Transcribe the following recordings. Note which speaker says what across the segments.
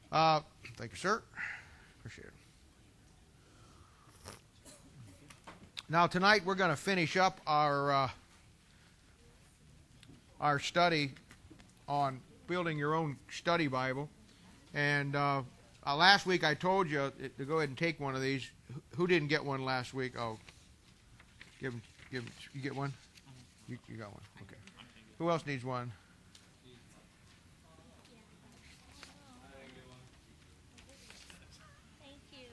Speaker 1: Thank you, sir. Appreciate it. Now, tonight we're going to finish up our study on building your own study Bible. And last week I told you to go ahead and take one of these. Who didn't get one last week? Oh, give him. You get one? You got one. Okay. Who else needs one?
Speaker 2: Thank you.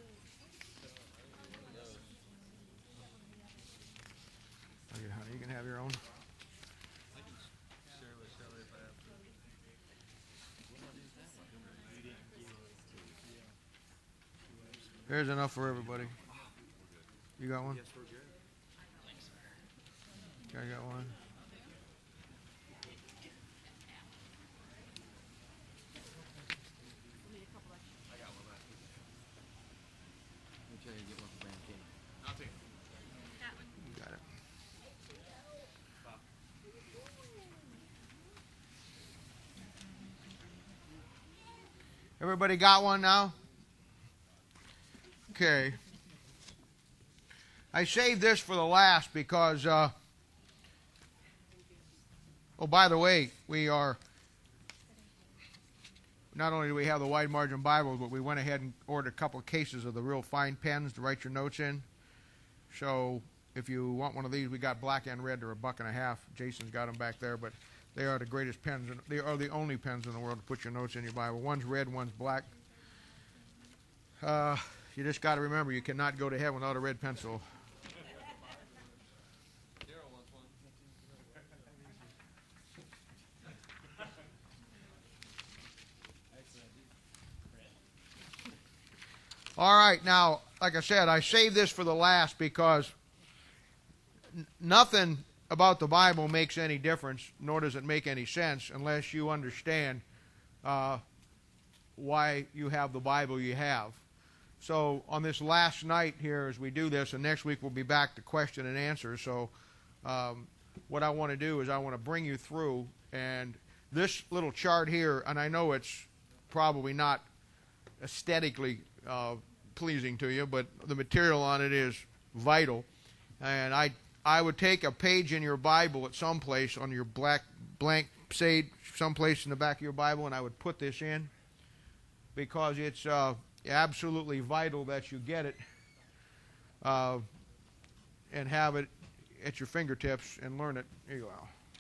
Speaker 1: Okay, honey, you can have your own. There's enough for everybody. You got one?
Speaker 3: Yes, we're good.
Speaker 1: I got one.
Speaker 3: I got one last week.
Speaker 4: Make sure you get one for Brandon King.
Speaker 3: I'll take it.
Speaker 2: That one.
Speaker 1: You got it. Everybody got one now? Okay. I saved this for the last because, oh, by the way, we are, not only do we have the wide margin Bibles, but we went ahead and ordered a couple of cases of the real fine pens to write your notes in. So if you want one of these, we got black and red. They're $1.50. Jason's got them back there, but they are the greatest pens. They are the only pens in the world to put your notes in your Bible. One's red, one's black. You just got to remember, you cannot go to heaven without a red pencil. All right, now, like I said, I saved this for the last because nothing about the Bible makes any difference, nor does it make any sense unless you understand why you have the Bible you have. So on this last night here as we do this, and next week we'll be back to question and answer. So what I want to do is I want to bring you through, and this little chart here, and I know it's probably not aesthetically pleasing to you, but the material on it is vital. And I would take a page in your Bible at some place on your blank page, someplace in the back of your Bible, and I would put this in because it's absolutely vital that you get it and have it at your fingertips and learn it. Here you go.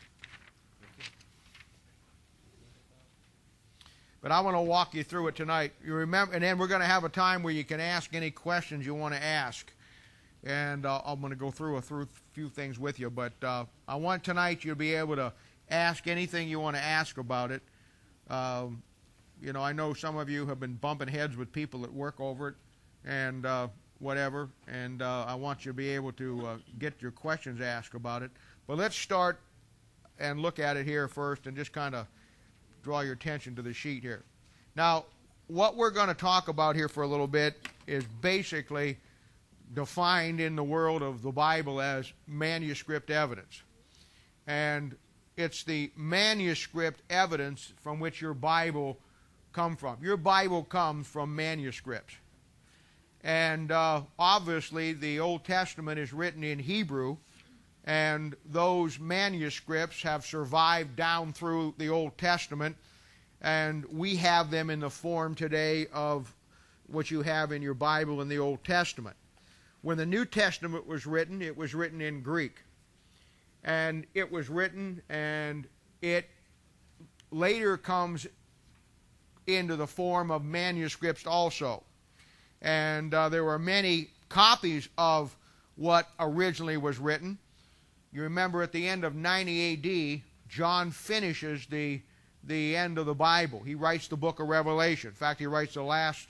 Speaker 1: But I want to walk you through it tonight. You remember, and then we're going to have a time where you can ask any questions you want to ask. And I'm going to go through a few things with you. But I want tonight you to be able to ask anything you want to ask about it. You know, I know some of you have been bumping heads with people that work over it and whatever. And I want you to be able to get your questions asked about it. But let's start and look at it here first and just kind of draw your attention to the sheet here. Now, what we're going to talk about here for a little bit is basically defined in the world of the Bible as manuscript evidence. And it's the manuscript evidence from which your Bible comes from. Your Bible comes from manuscripts. And obviously the Old Testament is written in Hebrew, and those manuscripts have survived down through the Old Testament, and we have them in the form today of what you have in your Bible in the Old Testament. When the New Testament was written, it was written in Greek. And it was written, and it later comes into the form of manuscripts also. And there were many copies of what originally was written. You remember at the end of 90 A.D., John finishes the end of the Bible. He writes the book of Revelation. In fact, he writes the last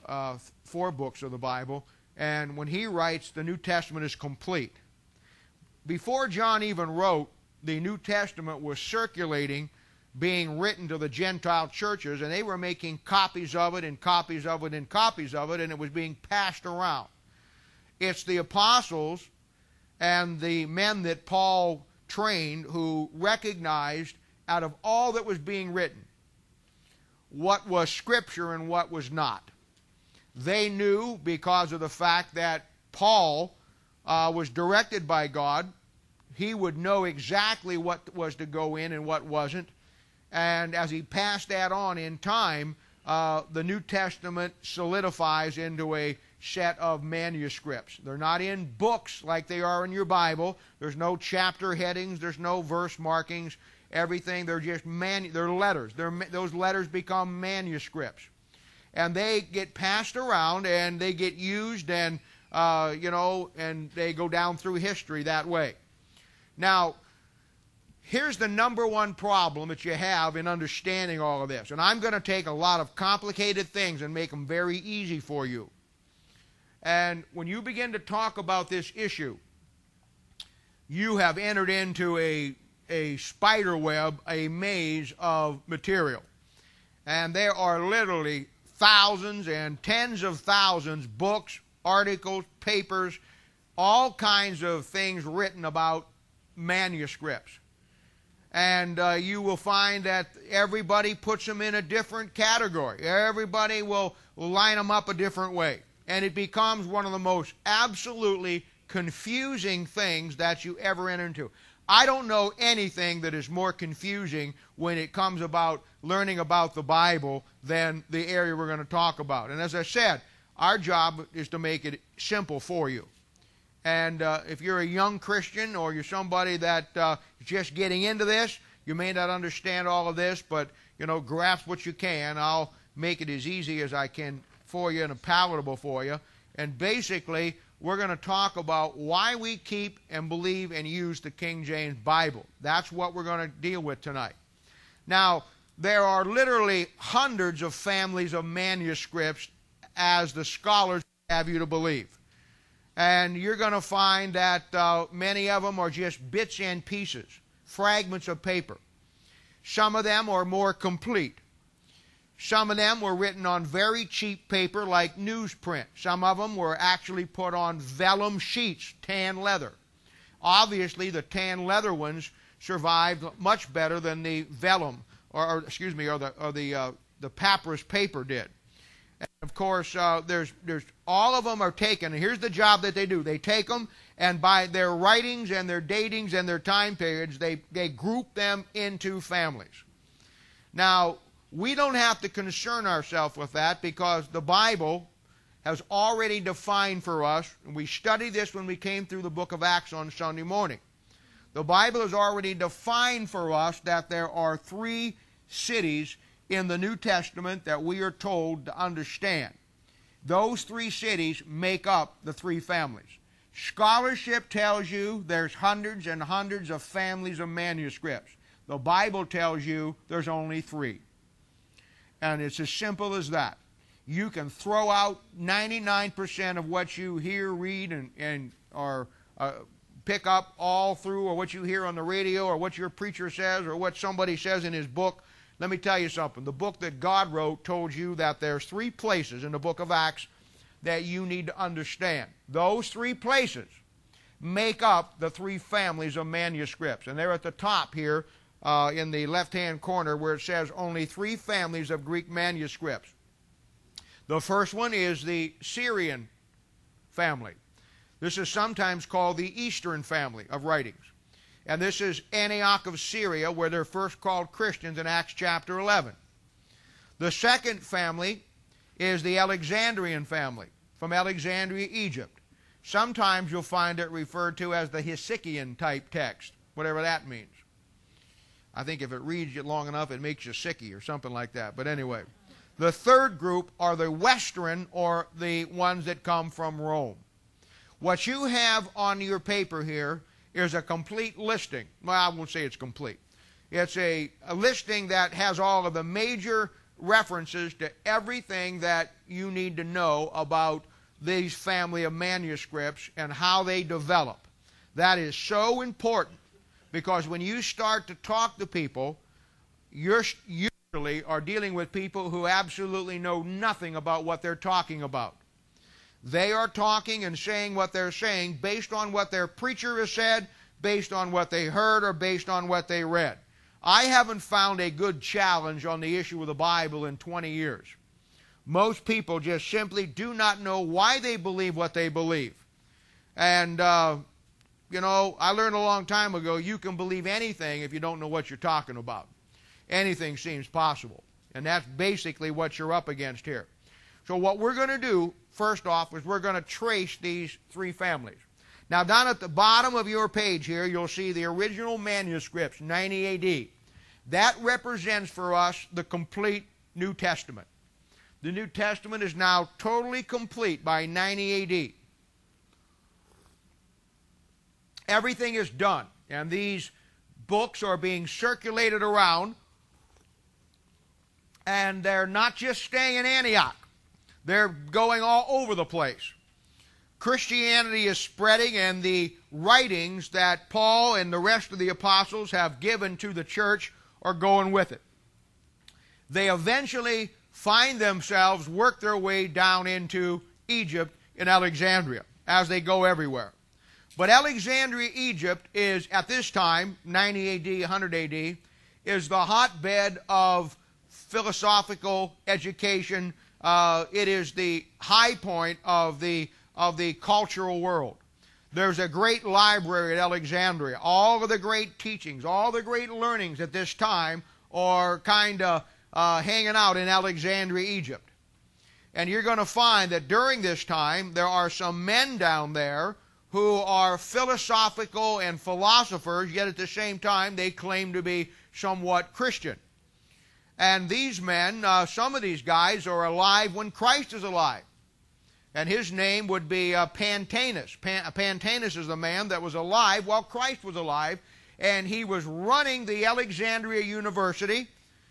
Speaker 1: 4 books of the Bible. And when he writes, the New Testament is complete. Before John even wrote, the New Testament was circulating, being written to the Gentile churches, and they were making copies of it and copies of it and copies of it, and it was being passed around. It's the apostles and the men that Paul trained who recognized out of all that was being written, what was Scripture and what was not. They knew, because of the fact that Paul was directed by God, he would know exactly what was to go in and what wasn't. And as he passed that on in time, the New Testament solidifies into a set of manuscripts. They're not in books like they are in your Bible. There's no chapter headings. There's no verse markings. Everything, they're just they're letters. Those letters become manuscripts. And they get passed around and they get used and, and they go down through history that way. Now, here's the number one problem that you have in understanding all of this. And I'm going to take a lot of complicated things and make them very easy for you. And when you begin to talk about this issue, you have entered into a spider web, a maze of material. And there are literally thousands and tens of thousands, books, articles, papers, all kinds of things written about manuscripts. And you will find that everybody puts them in a different category. Everybody will line them up a different way. And it becomes one of the most absolutely confusing things that you ever enter into. I don't know anything that is more confusing when it comes about learning about the Bible than the area we're going to talk about. And as I said, our job is to make it simple for you. And if you're a young Christian or you're somebody that is just getting into this, you may not understand all of this, but, grasp what you can. I'll make it as easy as I can for you and palatable for you. And basically, we're going to talk about why we keep and believe and use the King James Bible. That's what we're going to deal with tonight. Now, there are literally hundreds of families of manuscripts, as the scholars have you to believe. And you're going to find that many of them are just bits and pieces, fragments of paper. Some of them are more complete. Some of them were written on very cheap paper like newsprint. Some of them were actually put on vellum sheets, tan leather. Obviously, the tan leather ones survived much better than the vellum, or the papyrus paper did. And of course, there's all of them are taken. And here's the job that they do: they take them, and by their writings and their datings and their time periods, they group them into families. Now, we don't have to concern ourselves with that, because the Bible has already defined for us, and we studied this when we came through the book of Acts on Sunday morning. The Bible has already defined for us that there are 3 cities in the New Testament that we are told to understand. Those 3 cities make up the 3 families. Scholarship tells you there's hundreds and hundreds of families of manuscripts. The Bible tells you there's only 3. And it's as simple as that. You can throw out 99% of what you hear, read, or pick up all through, or what you hear on the radio, or what your preacher says, or what somebody says in his book. Let me tell you something. The book that God wrote told you that there's 3 places in the book of Acts that you need to understand. Those 3 places make up the 3 families of manuscripts. And they're at the top here, in the left-hand corner, where it says only 3 families of Greek manuscripts. The first one is the Syrian family. This is sometimes called the Eastern family of writings. And this is Antioch of Syria, where they're first called Christians in Acts chapter 11. The second family is the Alexandrian family, from Alexandria, Egypt. Sometimes you'll find it referred to as the Hesychian type text, whatever that means. I think if it reads you long enough, it makes you sicky or something like that. But anyway, the third group are the Western, or the ones that come from Rome. What you have on your paper here is a complete listing. Well, I won't say it's complete. It's a listing that has all of the major references to everything that you need to know about these family of manuscripts and how they develop. That is so important, because when you start to talk to people, you're usually are dealing with people who absolutely know nothing about what they're talking about. They are talking and saying what they're saying based on what their preacher has said, based on what they heard, or based on what they read. I haven't found a good challenge on the issue of the Bible in 20 years. Most people just simply do not know why they believe what they believe. And, you know, I learned a long time ago, you can believe anything if you don't know what you're talking about. Anything seems possible. And that's basically what you're up against here. So what we're going to do, first off, is we're going to trace these three families. Now, down at the bottom of your page here, you'll see the original manuscripts, 90 A.D. That represents for us the complete New Testament. The New Testament is now totally complete by 90 A.D. Everything is done, and these books are being circulated around, and they're not just staying in Antioch. They're going all over the place. Christianity is spreading, and the writings that Paul and the rest of the apostles have given to the church are going with it. They eventually find themselves work their way down into Egypt in Alexandria, as they go everywhere. But Alexandria, Egypt is, at this time, 90 A.D., 100 A.D., is the hotbed of philosophical education. It is the high point of the cultural world. There's a great library at Alexandria. All of the great teachings, all the great learnings at this time are kind of hanging out in Alexandria, Egypt. And you're going to find that during this time, there are some men down there who are philosophical and philosophers, yet at the same time they claim to be somewhat Christian. And these men, some of these guys are alive when Christ is alive. And his name would be Pantaenus. Pantaenus is the man that was alive while Christ was alive, and he was running the Alexandria University,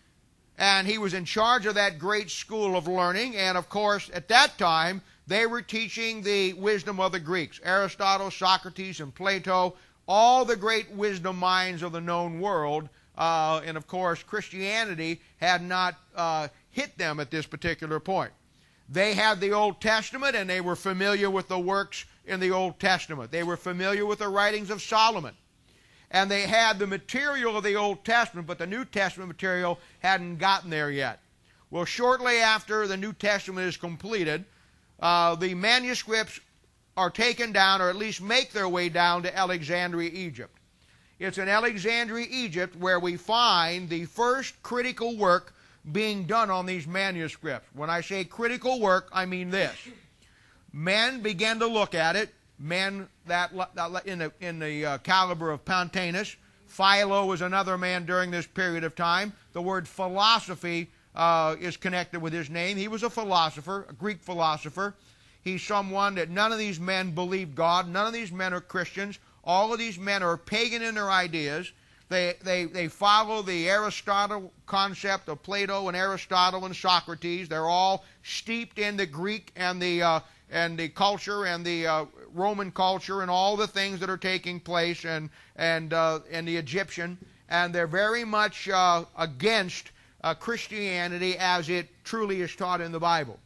Speaker 1: and he was in charge of that great school of learning. And of course, at that time, they were teaching the wisdom of the Greeks. Aristotle, Socrates, and Plato, all the great wisdom minds of the known world. And of course, Christianity had not hit them at this particular point. They had the Old Testament, and they were familiar with the works in the Old Testament. They were familiar with the writings of Solomon. And they had the material of the Old Testament, but the New Testament material hadn't gotten there yet. Well, shortly after the New Testament is completed, the manuscripts are taken down, or at least make their way down to Alexandria, Egypt. It's in Alexandria, Egypt, where we find the first critical work being done on these manuscripts. When I say critical work, I mean this. Men began to look at it, men that in the caliber of Pantaenus. Philo was another man during this period of time. The word philosophy is connected with his name. He was a philosopher, a Greek philosopher. He's someone that none of these men believe God. None of these men are Christians. All of these men are pagan in their ideas. They follow the Aristotle concept of Plato and Aristotle and Socrates. They're all steeped in the Greek and the culture and the Roman culture and all the things that are taking place and the Egyptian. And they're very much against Christianity as it truly is taught in the Bible.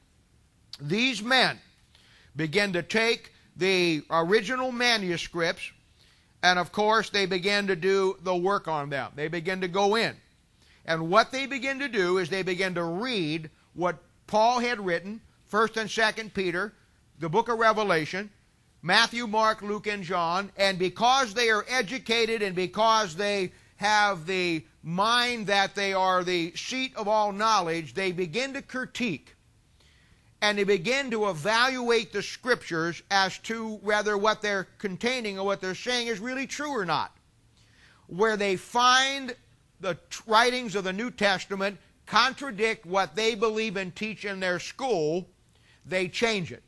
Speaker 1: These men begin to take the original manuscripts, and of course they begin to do the work on them. They begin to go in. And what they begin to do is they begin to read what Paul had written, 1st and 2nd Peter, the book of Revelation, Matthew, Mark, Luke, and John. And because they are educated and because they have the mind that they are the seat of all knowledge, they begin to critique. And they begin to evaluate the Scriptures as to whether what they're containing or what they're saying is really true or not. Where they find the writings of the New Testament contradict what they believe and teach in their school, they change it.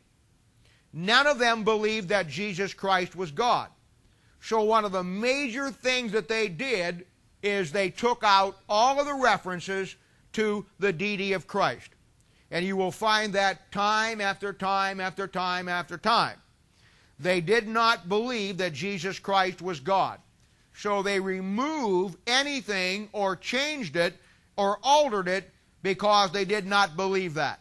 Speaker 1: None of them believed that Jesus Christ was God. So one of the major things that they did is they took out all of the references to the deity of Christ. And you will find that time after time after time after time. They did not believe that Jesus Christ was God. So they removed anything or changed it or altered it because they did not believe that.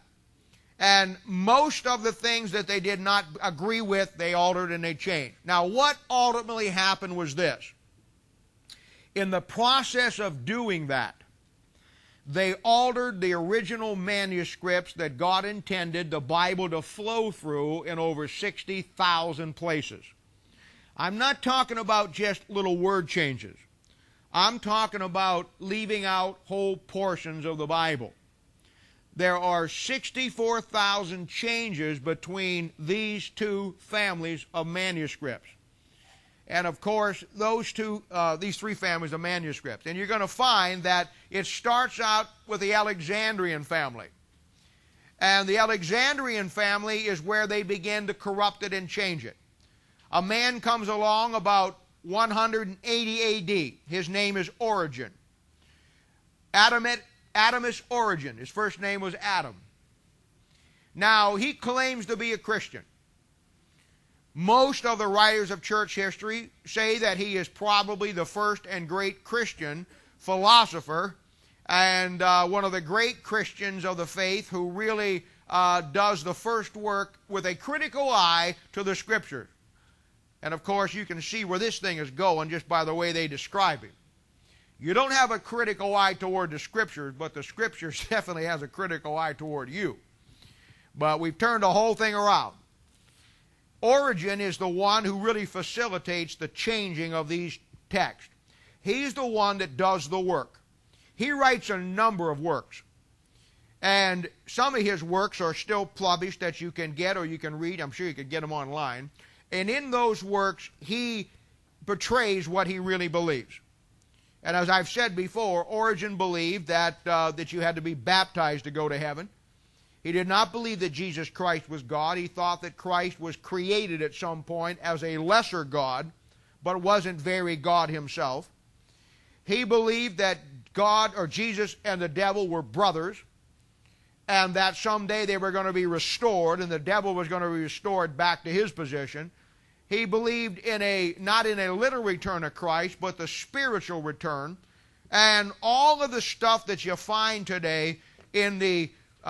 Speaker 1: And most of the things that they did not agree with, they altered and they changed. Now, what ultimately happened was this. In the process of doing that, they altered the original manuscripts that God intended the Bible to flow through in over 60,000 places. I'm not talking about just little word changes. I'm talking about leaving out whole portions of the Bible. There are 64,000 changes between these two families of manuscripts. And of course, these three families of manuscripts. And you're going to find that it starts out with the Alexandrian family. And the Alexandrian family is where they begin to corrupt it and change it. A man comes along about 180 A.D. His name is Origen. Adamus Origen. His first name was Adam. Now, he claims to be a Christian. Most of the writers of church history say that he is probably the first and great Christian philosopher and one of the great Christians of the faith who really does the first work with a critical eye to the Scriptures. And of course, you can see where this thing is going just by the way they describe him. You don't have a critical eye toward the Scriptures, but the Scriptures definitely has a critical eye toward you. But we've turned the whole thing around. Origen is the one who really facilitates the changing of these texts. He's the one that does the work. He writes a number of works. And some of his works are still published that you can get or you can read. I'm sure you could get them online. And in those works, he portrays what he really believes. And as I've said before, Origen believed that you had to be baptized to go to heaven. He did not believe that Jesus Christ was God. He thought that Christ was created at some point as a lesser God, but wasn't very God himself. He believed that God or Jesus and the devil were brothers, and that someday they were going to be restored, and the devil was going to be restored back to his position. He believed not in a literal return of Christ, but the spiritual return. And all of the stuff that you find today in the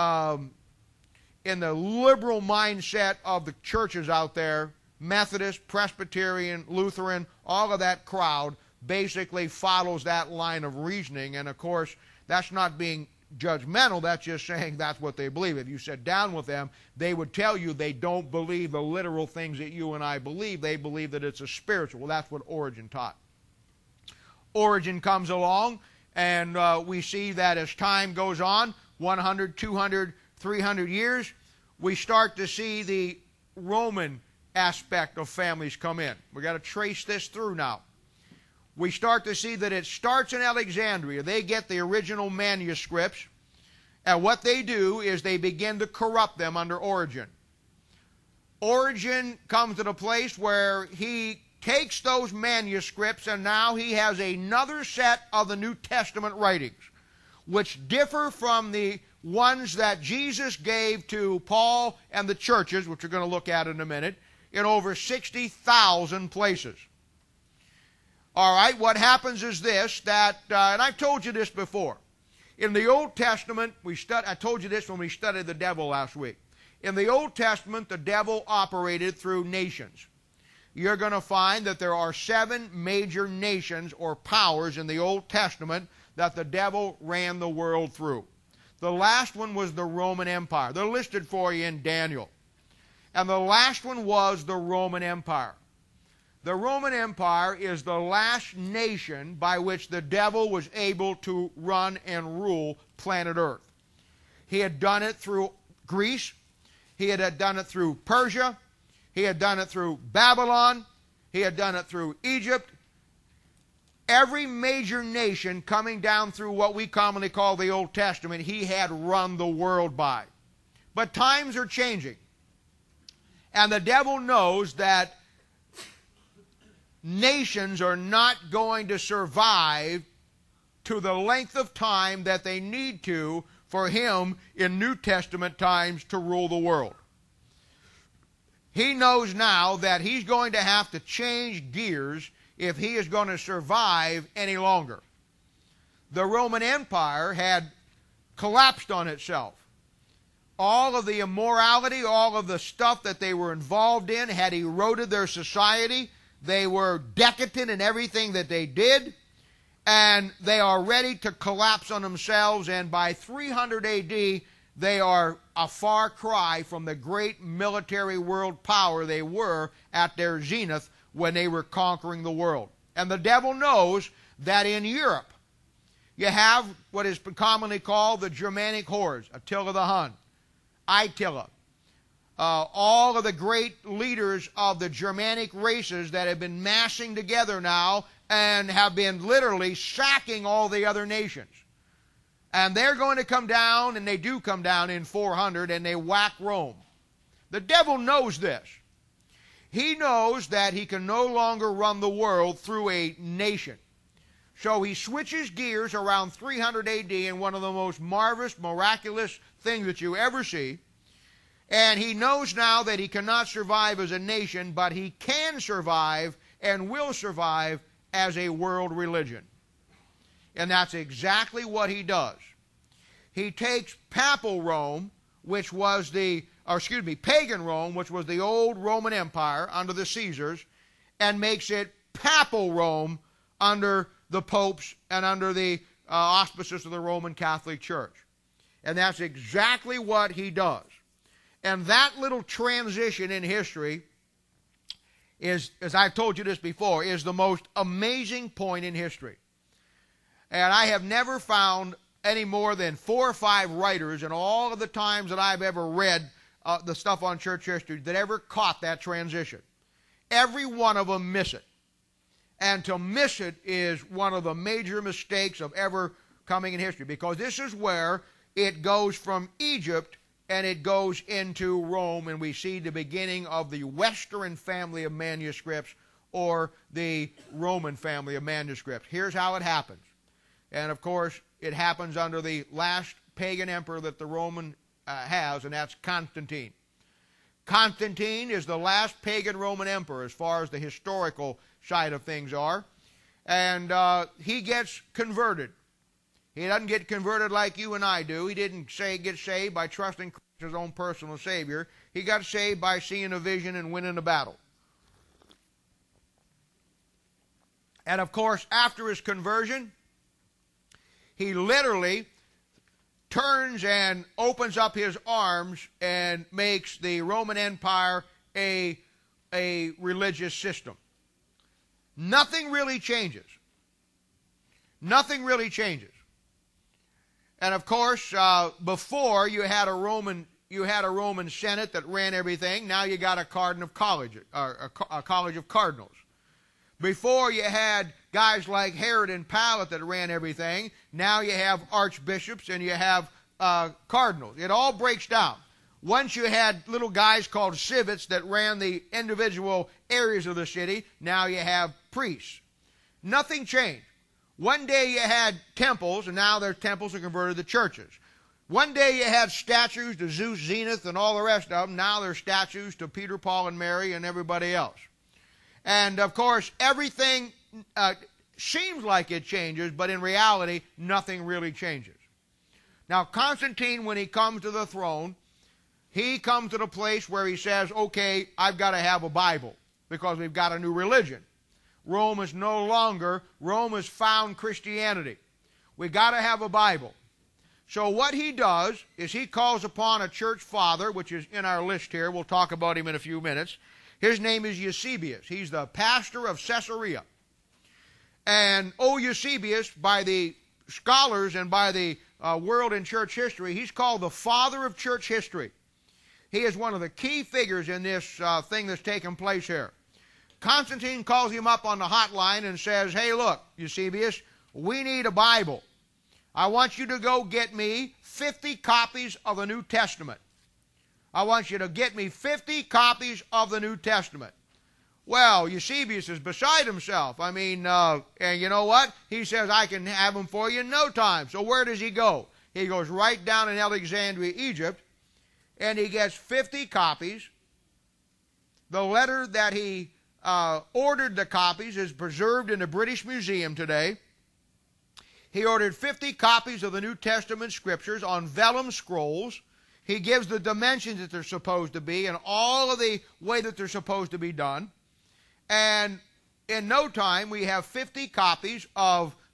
Speaker 1: liberal mindset of the churches out there, Methodist, Presbyterian, Lutheran, all of that crowd basically follows that line of reasoning. And of course, that's not being judgmental, that's just saying that's what they believe. If you sat down with them, they would tell you they don't believe the literal things that you and I believe. They believe that it's a spiritual. Well, that's what Origen taught. Origen comes along, and we see that as time goes on, 100, 200, 300 years, we start to see the Roman aspect of families come in. We've got to trace this through now. We start to see that it starts in Alexandria. They get the original manuscripts, and what they do is they begin to corrupt them under Origen. Origen comes to the place where he takes those manuscripts, and now he has another set of the New Testament writings, which differ from the ones that Jesus gave to Paul and the churches, which we're going to look at in a minute, in over 60,000 places. All right, what happens is this, and I've told you this before. In the Old Testament, I told you this when we studied the devil last week. In the Old Testament, the devil operated through nations. You're going to find that there are 7 major nations or powers in the Old Testament that the devil ran the world through. The last one was the Roman Empire. They're listed for you in Daniel. And the last one was the Roman Empire. The Roman Empire is the last nation by which the devil was able to run and rule planet Earth. He had done it through Greece. He had done it through Persia. He had done it through Babylon. He had done it through Egypt. Every major nation coming down through what we commonly call the Old Testament, he had run the world by. But times are changing. And the devil knows that nations are not going to survive to the length of time that they need to for him in New Testament times to rule the world. He knows now that he's going to have to change gears if he is going to survive any longer. The Roman Empire had collapsed on itself. All of the immorality, all of the stuff that they were involved in had eroded their society. They were decadent in everything that they did. and they are ready to collapse on themselves, and by 300 AD, they are a far cry from the great military world power they were at their zenith when they were conquering the world. And the devil knows that in Europe, you have what is commonly called the Germanic hordes, Attila the Hun, Attila, all of the great leaders of the Germanic races that have been massing together now and have been literally sacking all the other nations. And they're going to come down, and they do come down in 400, and they whack Rome. The devil knows this. He knows that he can no longer run the world through a nation. So he switches gears around 300 AD in one of the most marvelous, miraculous things that you ever see. And he knows now that he cannot survive as a nation, but he can survive and will survive as a world religion. And that's exactly what he does. He takes papal Rome, which was pagan Rome, which was the old Roman Empire under the Caesars, and makes it papal Rome under the popes and under the auspices of the Roman Catholic Church. And that's exactly what he does. And that little transition in history is, as I've told you this before, is the most amazing point in history. And I have never found any more than 4 or 5 writers in all of the times that I've ever read the stuff on church history that ever caught that transition. Every one of them miss it. And to miss it is one of the major mistakes of ever coming in history, because this is where it goes from Egypt and it goes into Rome, and we see the beginning of the Western family of manuscripts, or the Roman family of manuscripts. Here's how it happens. And of course, it happens under the last pagan emperor that the Roman has, and that's Constantine. Constantine is the last pagan Roman emperor as far as the historical side of things are. And he gets converted. He doesn't get converted like you and I do. He didn't get saved by trusting Christ as his own personal Savior. He got saved by seeing a vision and winning a battle. And of course, after his conversion, he literally turns and opens up his arms and makes the Roman Empire a religious system. Nothing really changes. Nothing really changes. And of course, before you had a Roman Senate that ran everything. Now you got a college of cardinals. Before you had guys like Herod and Pilate that ran everything. Now you have archbishops and you have cardinals. It all breaks down. Once you had little guys called civics that ran the individual areas of the city. Now you have priests. Nothing changed. One day you had temples, and now their temples are converted to churches. One day you had statues to Zeus, Zenith, and all the rest of them. Now they're statues to Peter, Paul, and Mary, and everybody else. And of course, everything seems like it changes, but in reality, nothing really changes. Now, Constantine, when he comes to the throne, he comes to the place where he says, okay, I've got to have a Bible, because we've got a new religion. Rome has found Christianity. We've got to have a Bible. So what he does is he calls upon a church father, which is in our list here. We'll talk about him in a few minutes. His name is Eusebius. He's the pastor of Caesarea. And Eusebius, by the scholars and by the world in church history, he's called the father of church history. He is one of the key figures in this thing that's taken place here. Constantine calls him up on the hotline and says, hey, look, Eusebius, we need a Bible. I want you to go get me 50 copies of the New Testament. I want you to get me 50 copies of the New Testament. Well, Eusebius is beside himself. I mean, and you know what? He says, I can have them for you in no time. So where does he go? He goes right down in Alexandria, Egypt, and he gets 50 copies. The letter that he ordered the copies is preserved in the British Museum today. He ordered 50 copies of the New Testament scriptures on vellum scrolls. He gives the dimensions that they're supposed to be and all of the way that they're supposed to be done. And in no time, we have 50 copies of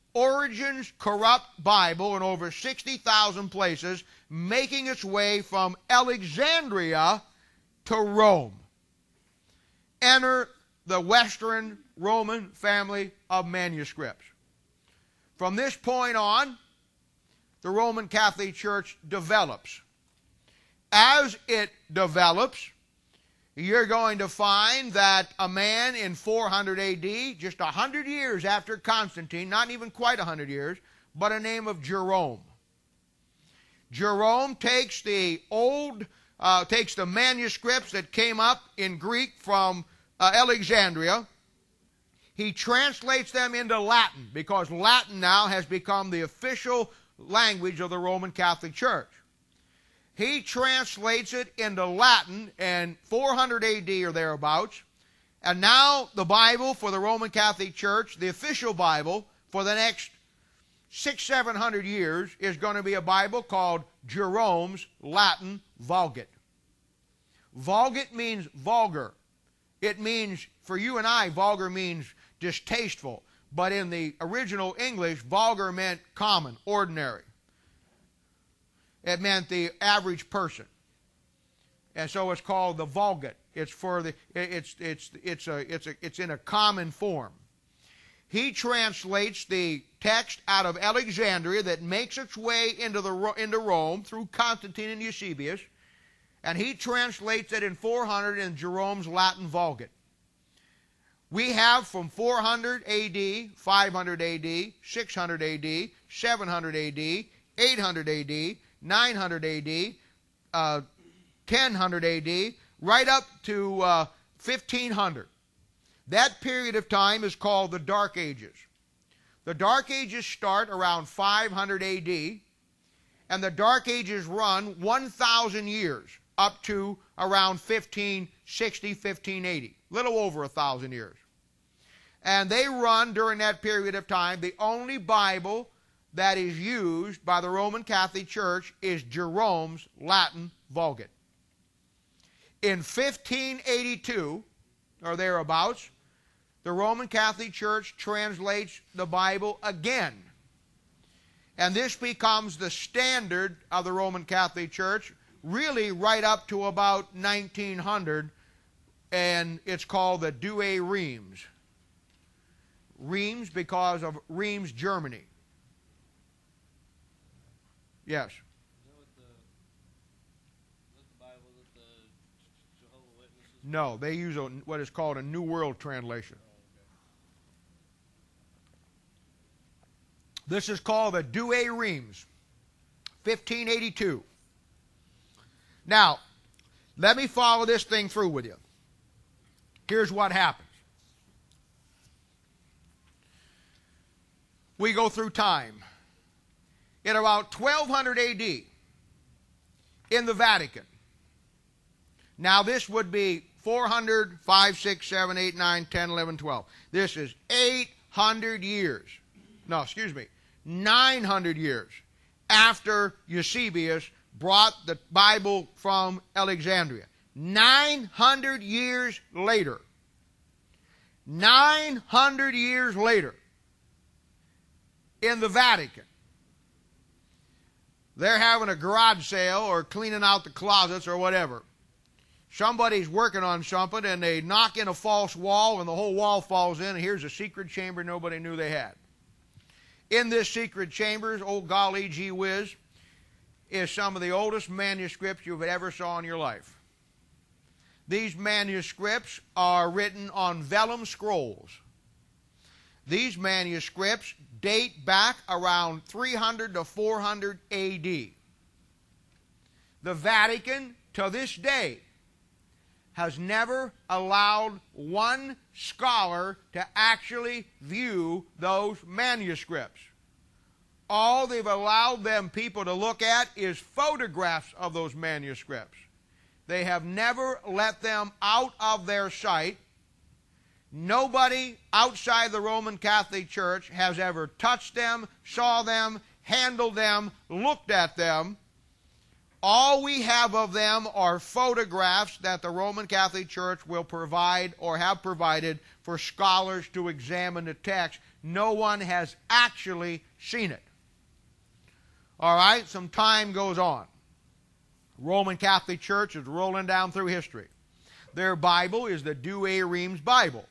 Speaker 1: Origen's corrupt Bible in over 60,000 places, making its way from Alexandria to Rome. Enter the Western Roman family of manuscripts. From this point on, the Roman Catholic Church develops. As it develops, you're going to find that a man in 400 AD, just 100 years after Constantine, not even quite 100 years, but a name of Jerome. Jerome takes the manuscripts that came up in Greek from Alexandria. He translates them into Latin, because Latin now has become the official language of the Roman Catholic Church. He translates it into Latin in 400 AD or thereabouts, and now the Bible for the Roman Catholic Church, the official Bible for the next 600-700 years, is going to be a Bible called Jerome's Latin Vulgate. Vulgate means vulgar. It means, for you and I, vulgar means distasteful. But in the original English, vulgar meant common, ordinary. It meant the average person. And so it's called the Vulgate. It's for the it's in a common form. He translates the text out of Alexandria that makes its way into Rome through Constantine and Eusebius, and he translates it in 400 in Jerome's Latin Vulgate. We have from 400 AD, 500 AD, 600 AD, 700 AD, 800 AD, 900 AD, 1000 AD, right up to 1500. That period of time is called the Dark Ages. The Dark Ages start around 500 AD, and the Dark Ages run 1,000 years, up to around 1560, 1580, little over 1,000 years. And they run during that period of time. The only Bible that is used by the Roman Catholic Church is Jerome's Latin Vulgate. In 1582, or thereabouts, the Roman Catholic Church translates the Bible again. And this becomes the standard of the Roman Catholic Church, really right up to about 1900, and it's called the Douay Rheims. Rheims because of Rheims, Germany. Yes.
Speaker 3: Is that the Bible that the Jehovah's Witnesses?
Speaker 1: No, they use what is called a New World Translation.
Speaker 3: Oh, okay.
Speaker 1: This is called the Douay Rheims, 1582. Now, let me follow this thing through with you. Here's what happens. We go through time. In about 1200 AD, in the Vatican. Now this would be 400, 5, 6, 7, 8, 9, 10, 11, 12. This is 800 years. No, excuse me. 900 years after Eusebius brought the Bible from Alexandria. 900 years later. 900 years later. In the Vatican. They're having a garage sale or cleaning out the closets or whatever. Somebody's working on something and they knock in a false wall and the whole wall falls in, and here's a secret chamber nobody knew they had. In this secret chamber, oh golly gee whiz, is some of the oldest manuscripts you've ever saw in your life. These manuscripts are written on vellum scrolls. These manuscripts date back around 300 to 400 AD. The Vatican, to this day, has never allowed one scholar to actually view those manuscripts. All they've allowed them people to look at is photographs of those manuscripts. They have never let them out of their sight. Nobody outside the Roman Catholic Church has ever touched them, saw them, handled them, looked at them. All we have of them are photographs that the Roman Catholic Church will provide or have provided for scholars to examine the text no one has actually seen it. All right, some time goes on. Roman Catholic Church is rolling down through history. Their Bible is the Douay-Rheims Bible.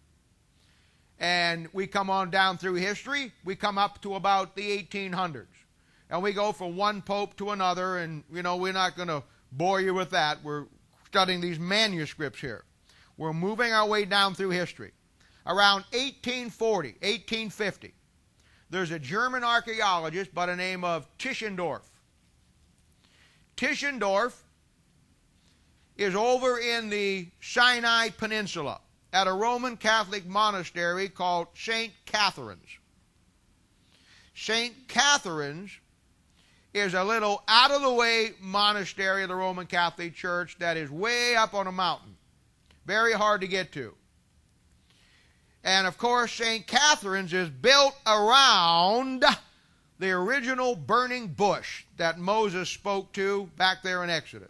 Speaker 1: And we come on down through history, we come up to about the 1800s. And we go from one pope to another, and, you know, we're not going to bore you with that. We're studying these manuscripts here. We're moving our way down through history. Around 1840, 1850, there's a German archaeologist by the name of Tischendorf. Tischendorf is over in the Sinai Peninsula at a Roman Catholic monastery called St. Catherine's. St. Catherine's is a little out-of-the-way monastery of the Roman Catholic Church that is way up on a mountain. Very hard to get to. And, of course, St. Catherine's is built around the original burning bush that Moses spoke to back there in Exodus.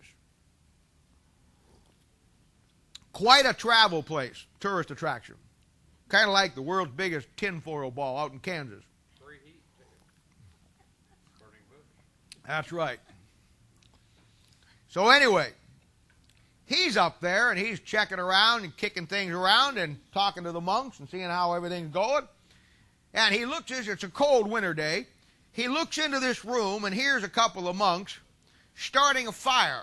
Speaker 1: Quite a travel place, tourist attraction. Kind of like the world's biggest tinfoil ball out in Kansas.
Speaker 3: Free heat. Burning bush.
Speaker 1: That's right. So anyway, he's up there and he's checking around and kicking things around and talking to the monks and seeing how everything's going. And he looks, it's a cold winter day, he looks into this room and here's a couple of monks starting a fire.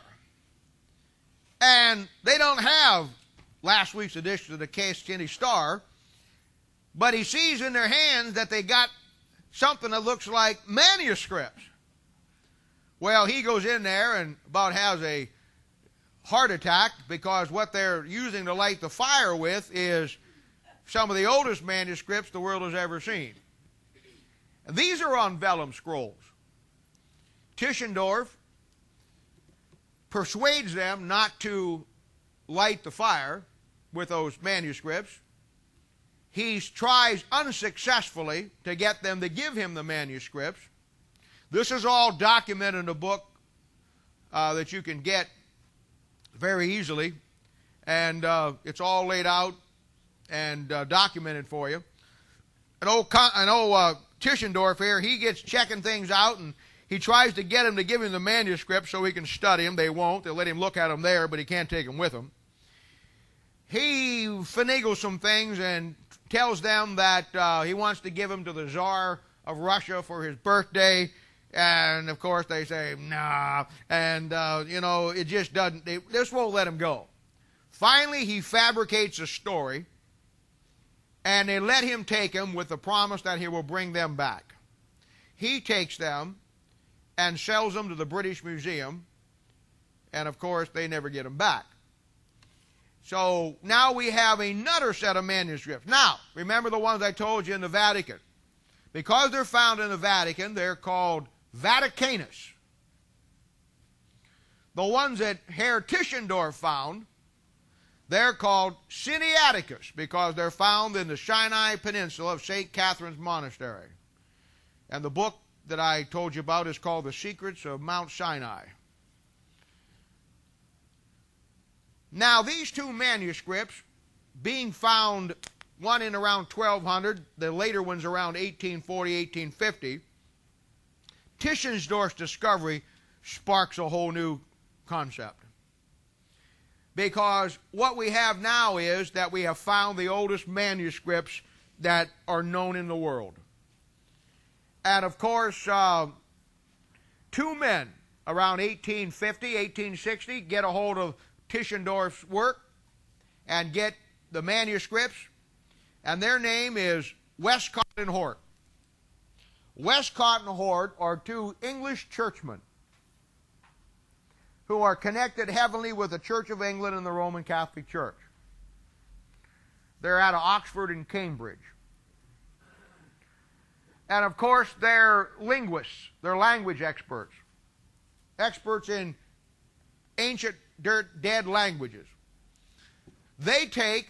Speaker 1: And they don't have last week's edition of the Case-City Star, but he sees in their hands that they got something that looks like manuscripts. Well, he goes in there and about has a heart attack because what they're using to light the fire with is some of the oldest manuscripts the world has ever seen. And these are on vellum scrolls. Tischendorf persuades them not to light the fire with those manuscripts. He tries unsuccessfully to get them to give him the manuscripts. This is all documented in a book that you can get very easily, and it's all laid out and documented for you. An old Tischendorf here, he gets checking things out, and he tries to get him to give him the manuscript so he can study them. They won't. They'll let him look at them there, but he can't take them with him. He finagles some things and tells them that he wants to give them to the Tsar of Russia for his birthday. And, of course, they say, nah. And, you know, it just doesn't, this won't let him go. Finally, he fabricates a story, and they let him take them with the promise that he will bring them back. He takes them and sells them to the British Museum, and, of course, they never get them back. So now we have another set of manuscripts. Now, remember the ones I told you in the Vatican. Because they're found in the Vatican, they're called Vaticanus. The ones that Herr Tischendorf found, they're called Sinaiticus because they're found in the Sinai Peninsula of St. Catherine's Monastery. And the book that I told you about is called The Secrets of Mount Sinai. Now, these two manuscripts, being found, one in around 1200, the later one's around 1840, 1850, Tischendorf's discovery sparks a whole new concept. Because what we have now is that we have found the oldest manuscripts that are known in the world. And, of course, two men around 1850, 1860 get a hold of Tischendorf's work and get the manuscripts, and their name is Westcott and Hort. Westcott and Hort are two English churchmen who are connected heavily with the Church of England and the Roman Catholic Church. They're out of Oxford and Cambridge. And of course, they're linguists, they're language experts. Experts in ancient, dead languages. They take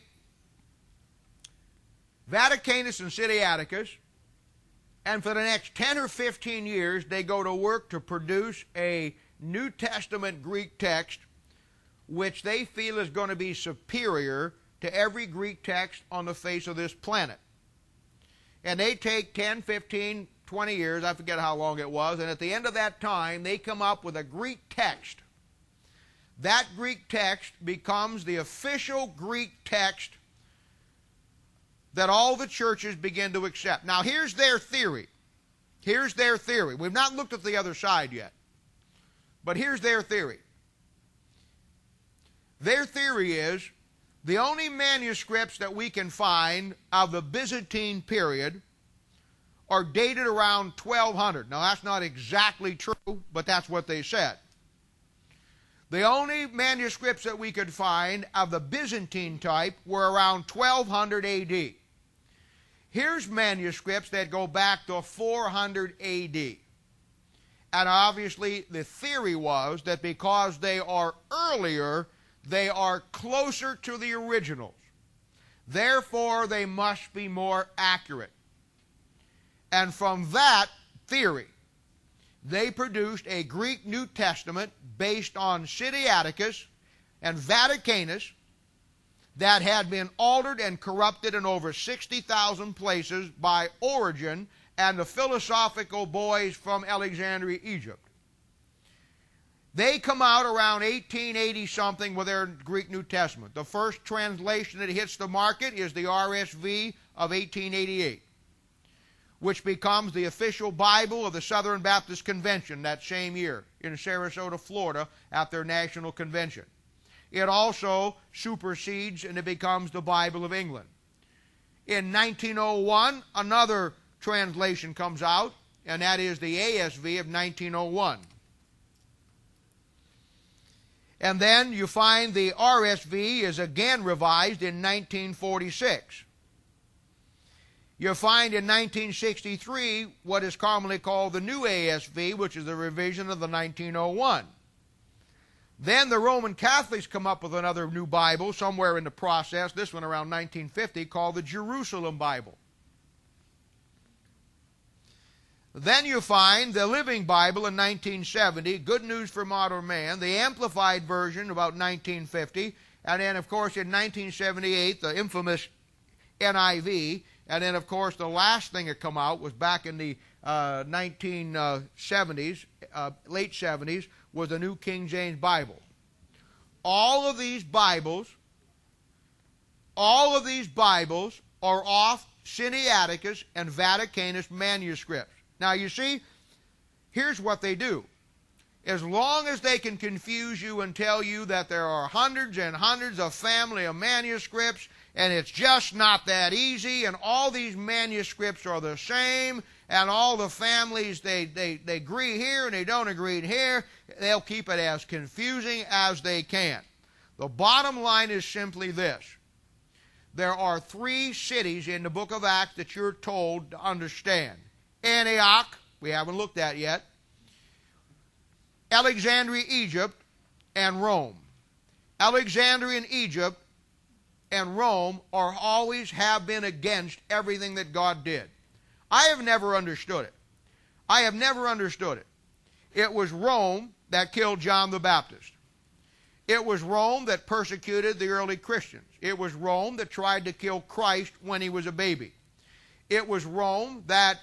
Speaker 1: Vaticanus and Sinaiticus, and for the next 10 or 15 years, they go to work to produce a New Testament Greek text which they feel is going to be superior to every Greek text on the face of this planet. and they take 10, 15, 20 years, I forget how long it was, and at the end of that time, they come up with a Greek text. That Greek text becomes the official Greek text that all the churches begin to accept. Now, here's their theory. Here's their theory. We've not looked at the other side yet, but here's their theory. Their theory is the only manuscripts that we can find of the Byzantine period are dated around 1200. Now, that's not exactly true, but that's what they said. The only manuscripts that we could find of the Byzantine type were around 1200 AD. Here's manuscripts that go back to 400 AD. And obviously, the theory was that because they are earlier, they are closer to the originals. Therefore, they must be more accurate. And from that theory, they produced a Greek New Testament based on Sinaiticus and Vaticanus that had been altered and corrupted in over 60,000 places by Origen and the philosophical boys from Alexandria, Egypt. They come out around 1880-something with their Greek New Testament. The first translation that hits the market is the RSV of 1888, which becomes the official Bible of the Southern Baptist Convention that same year in Sarasota, Florida, at their national convention. It also supersedes and it becomes the Bible of England. In 1901, another translation comes out, and that is the ASV of 1901. And then you find the RSV is again revised in 1946. You find in 1963 what is commonly called the New ASV, which is a revision of the 1901. Then the Roman Catholics come up with another new Bible somewhere in the process, this one around 1950, called the Jerusalem Bible. Then you find the Living Bible in 1970, Good News for Modern Man, the Amplified Version about 1950, and then, of course, in 1978, the infamous NIV, and then, of course, the last thing that come out was back in the 1970s, late 70s, was the New King James Bible. All of these Bibles are off Sinaiticus and Vaticanus manuscripts. Now, you see, here's what they do. As long as they can confuse you and tell you that there are hundreds and hundreds of family of manuscripts, and it's just not that easy, and all these manuscripts are the same, and all the families, they agree here and they don't agree here, they'll keep it as confusing as they can. The bottom line is simply this. There are 3 cities in the book of Acts that you're told to understand. Antioch, we haven't looked at yet, Alexandria, Egypt, and Rome. Alexandria and Egypt and Rome are always have been against everything that God did. I have never understood it. I have never understood it. It was Rome that killed John the Baptist. It was Rome that persecuted the early Christians. It was Rome that tried to kill Christ when he was a baby. It was Rome that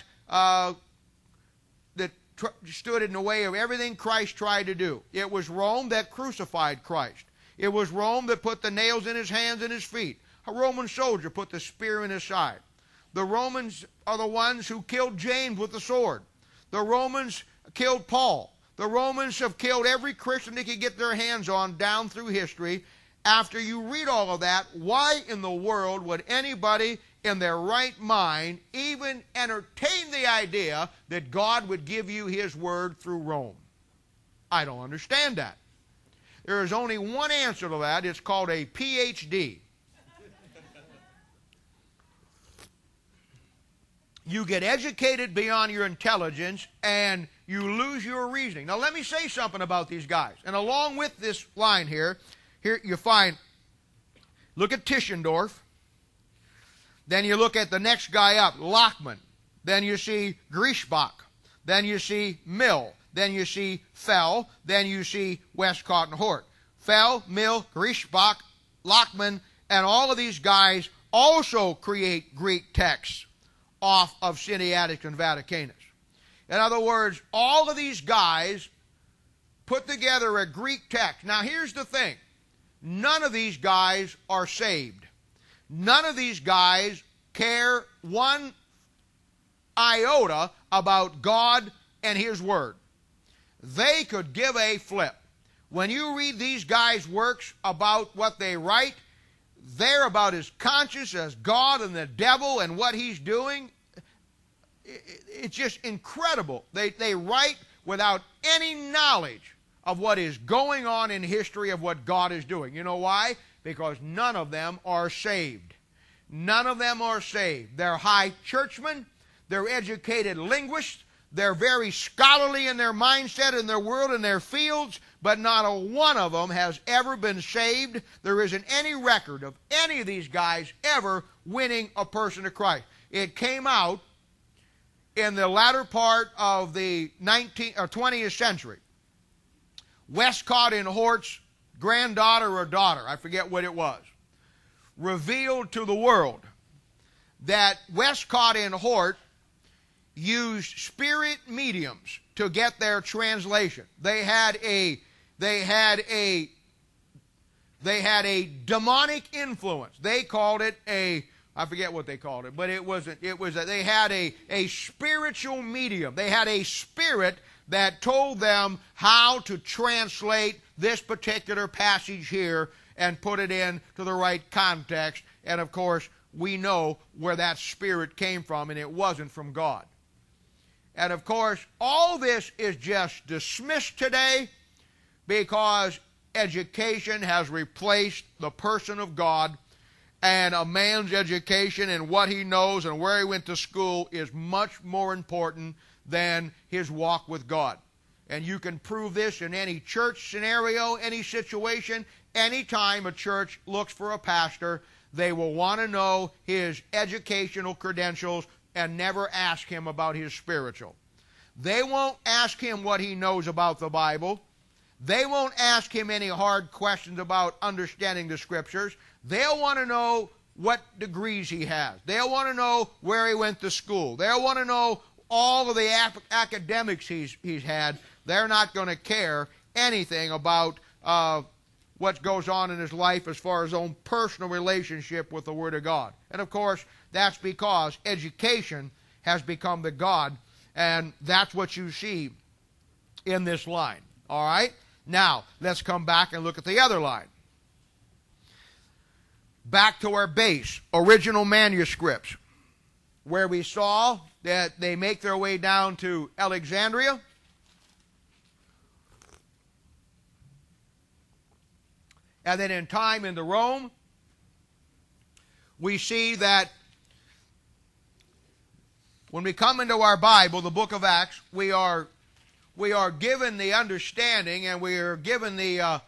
Speaker 1: stood in the way of everything Christ tried to do. It was Rome that crucified Christ. It was Rome that put the nails in his hands and his feet. A Roman soldier put the spear in his side. The Romans are the ones who killed James with the sword. The Romans killed Paul. The Romans have killed every Christian they could get their hands on down through history. After you read all of that, why in the world would anybody in their right mind even entertain the idea that God would give you his word through Rome? I don't understand that. There is only one answer to that. It's called a PhD. You get educated beyond your intelligence and you lose your reasoning. Now let me say something about these guys. And along with this line here you find, look at Tischendorf. Then you look at the next guy up, Lachmann. Then you see Griesbach. Then you see Mill. Then you see Fell. Then you see Westcott and Hort. Fell, Mill, Griesbach, Lachmann, and all of these guys also create Greek texts. off of Sinaiticus and Vaticanus. In other words, all of these guys put together a Greek text. Now here's the thing. None of these guys are saved. None of these guys care one iota about God and His Word. They could give a flip. When you read these guys' works about what they write, they're about as conscious as God and the devil and what he's doing. It's just incredible. They write without any knowledge of what is going on in history of what God is doing. You know why? Because none of them are saved. None of them are saved. They're high churchmen. They're educated linguists. They're very scholarly in their mindset, in their world, in their fields, but not a one of them has ever been saved. There isn't any record of any of these guys ever winning a person to Christ. It came out in the latter part of the 20th century. Westcott and Hort's granddaughter or daughter, I forget what it was, revealed to the world that Westcott and Hort used spirit mediums to get their translation. They had a demonic influence. They called it I forget what they called it, but it wasn't. They had a spiritual medium. They had a spirit that told them how to translate this particular passage here and put it into the right context. And of course, we know where that spirit came from, and it wasn't from God. And of course, all this is just dismissed today because education has replaced the person of God, and a man's education and what he knows and where he went to school is much more important than his walk with God. And you can prove this in any church scenario, any situation. Anytime a church looks for a pastor, they will want to know his educational credentials and never ask him about his spiritual. They won't ask him what he knows about the Bible. They won't ask him any hard questions about understanding the Scriptures. They'll want to know what degrees he has. They'll want to know where he went to school. They'll want to know all of the academics he's had. They're not going to care anything about what goes on in his life as far as his own personal relationship with the Word of God. And of course, that's because education has become the God, and that's what you see in this line. All right? Now, let's come back and look at the other line. Back to our base, original manuscripts, where we saw that they make their way down to Alexandria. And then in time into Rome, we see that when we come into our Bible, the book of Acts, we are given the understanding and we are given the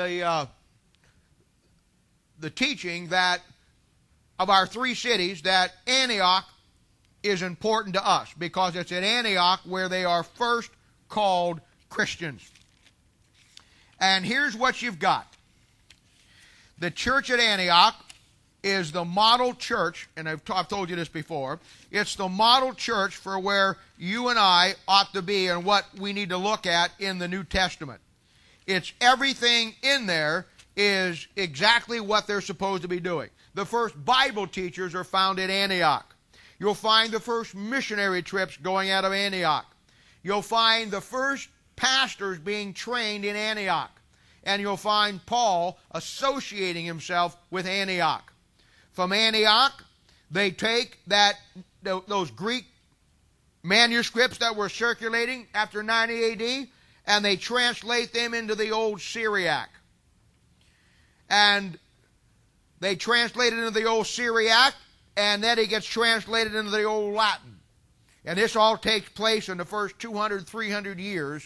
Speaker 1: teaching that of our three cities, that Antioch is important to us because it's at Antioch where they are first called Christians. And here's what you've got. The church at Antioch is the model church, and I've told you this before. It's the model church for where you and I ought to be and what we need to look at in the New Testament. It's everything in there is exactly what they're supposed to be doing. The first Bible teachers are found at Antioch. You'll find the first missionary trips going out of Antioch. You'll find the first pastors being trained in Antioch. And you'll find Paul associating himself with Antioch. From Antioch, they take those Greek manuscripts that were circulating after 90 AD, and they translate them into the old Syriac. And they translate it into the old Syriac, and then it gets translated into the old Latin. And this all takes place in the first 200, 300 years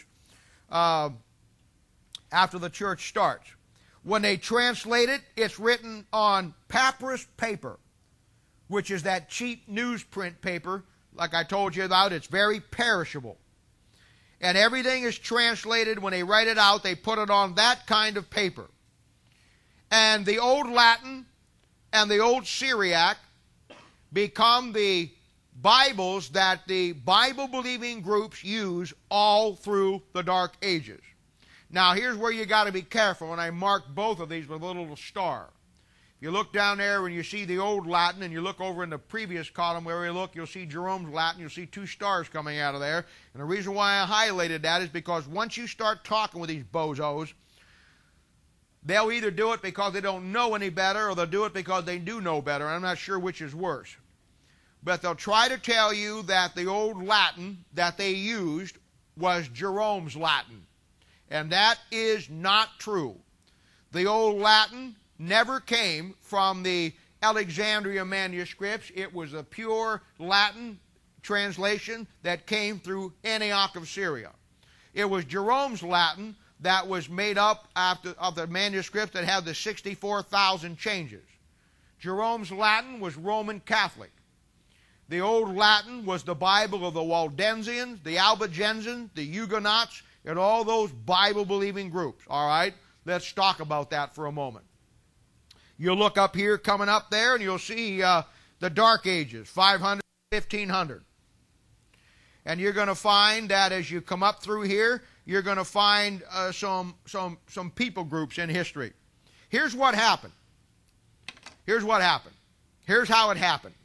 Speaker 1: after the church starts. When they translate it, it's written on papyrus paper, which is that cheap newsprint paper, like I told you about. It's very perishable. And everything is translated. When they write it out, they put it on that kind of paper. And the old Latin and the old Syriac become the Bibles that the Bible-believing groups use all through the Dark Ages. Now, here's where you got to be careful, and I marked both of these with a little star. If you look down there and you see the Old Latin, and you look over in the previous column where we look, you'll see Jerome's Latin. You'll see two stars coming out of there. And the reason why I highlighted that is because once you start talking with these bozos, they'll either do it because they don't know any better, or they'll do it because they do know better. I'm not sure which is worse. But they'll try to tell you that the Old Latin that they used was Jerome's Latin. And that is not true. The Old Latin never came from the Alexandria manuscripts. It was a pure Latin translation that came through Antioch of Syria. It was Jerome's Latin that was made up of the manuscripts that had the 64,000 changes. Jerome's Latin was Roman Catholic. The Old Latin was the Bible of the Waldensians, the Albigensians, the Huguenots, and all those Bible-believing groups. All right? Let's talk about that for a moment. You'll look up here, coming up there, and you'll see the Dark Ages, 500, 1500. And you're going to find that as you come up through here, you're going to find some people groups in history. Here's what happened. Here's what happened. Here's how it happened.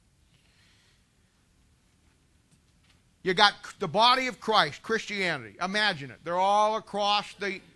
Speaker 1: You got the body of Christ, Christianity. Imagine it. They're all across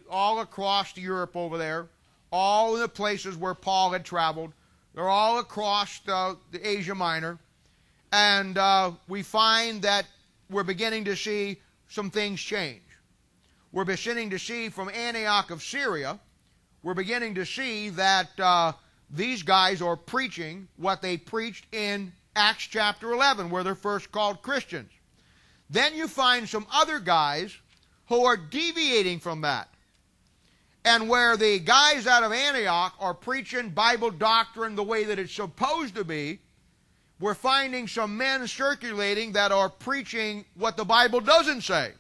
Speaker 1: Europe over there, all in the places where Paul had traveled. They're all across the Asia Minor. And we find that we're beginning to see some things change. We're beginning to see from Antioch of Syria, we're beginning to see that these guys are preaching what they preached in Acts chapter 11, where they're first called Christians. Then you find some other guys who are deviating from that. And where the guys out of Antioch are preaching Bible doctrine the way that it's supposed to be, we're finding some men circulating that are preaching what the Bible doesn't say.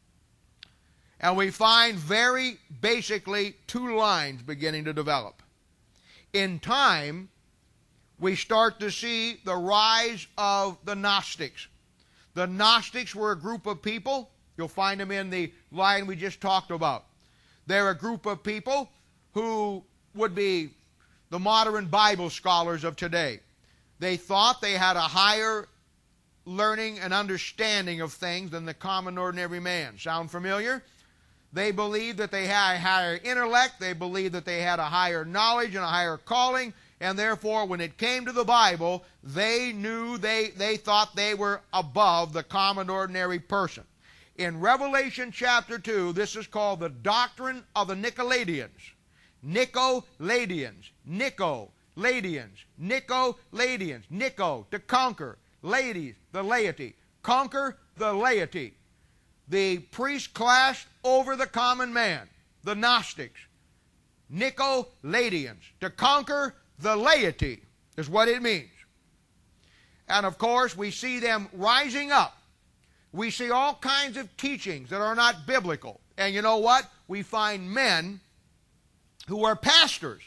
Speaker 1: And we find very basically two lines beginning to develop. In time, we start to see the rise of the Gnostics. The Gnostics were a group of people. You'll find them in the line we just talked about. They're a group of people who would be the modern Bible scholars of today. They thought they had a higher learning and understanding of things than the common ordinary man. Sound familiar? They believed that they had a higher intellect. They believed that they had a higher knowledge and a higher calling. And therefore, when it came to the Bible, they knew they thought they were above the common ordinary person. In Revelation chapter 2, this is called the doctrine of the Nicolaitans. Nicolaitans. Nicolaitans. Nicolaitans. Nico, to conquer. Ladies, the laity. Conquer the laity. The priest class over the common man. The Gnostics. Nicolaitans. To conquer the laity is what it means. And of course, we see them rising up. We see all kinds of teachings that are not biblical. And you know what? We find men who are pastors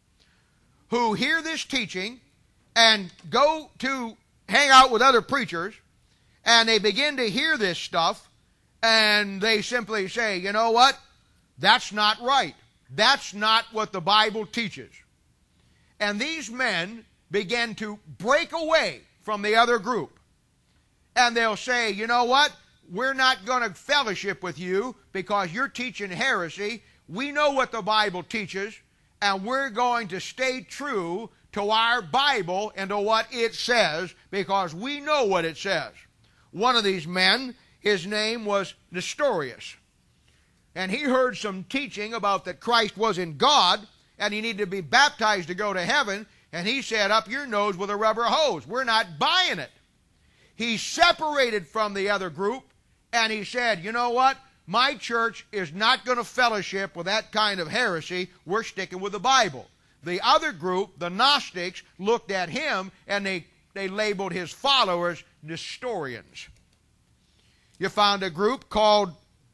Speaker 1: who hear this teaching and go to hang out with other preachers, and they begin to hear this stuff, and they simply say, you know what? That's not right. That's not what the Bible teaches. And these men begin to break away from the other group. And they'll say, you know what? We're not going to fellowship with you because you're teaching heresy. We know what the Bible teaches, and we're going to stay true to our Bible and to what it says because we know what it says. One of these men, his name was Nestorius. And he heard some teaching about that Christ wasn't God, and he needed to be baptized to go to heaven, and he said, up your nose with a rubber hose. We're not buying it. He separated from the other group, and he said, you know what? My church is not going to fellowship with that kind of heresy. We're sticking with the Bible. The other group, the Gnostics, looked at him, and they labeled his followers Nestorians. You found a group called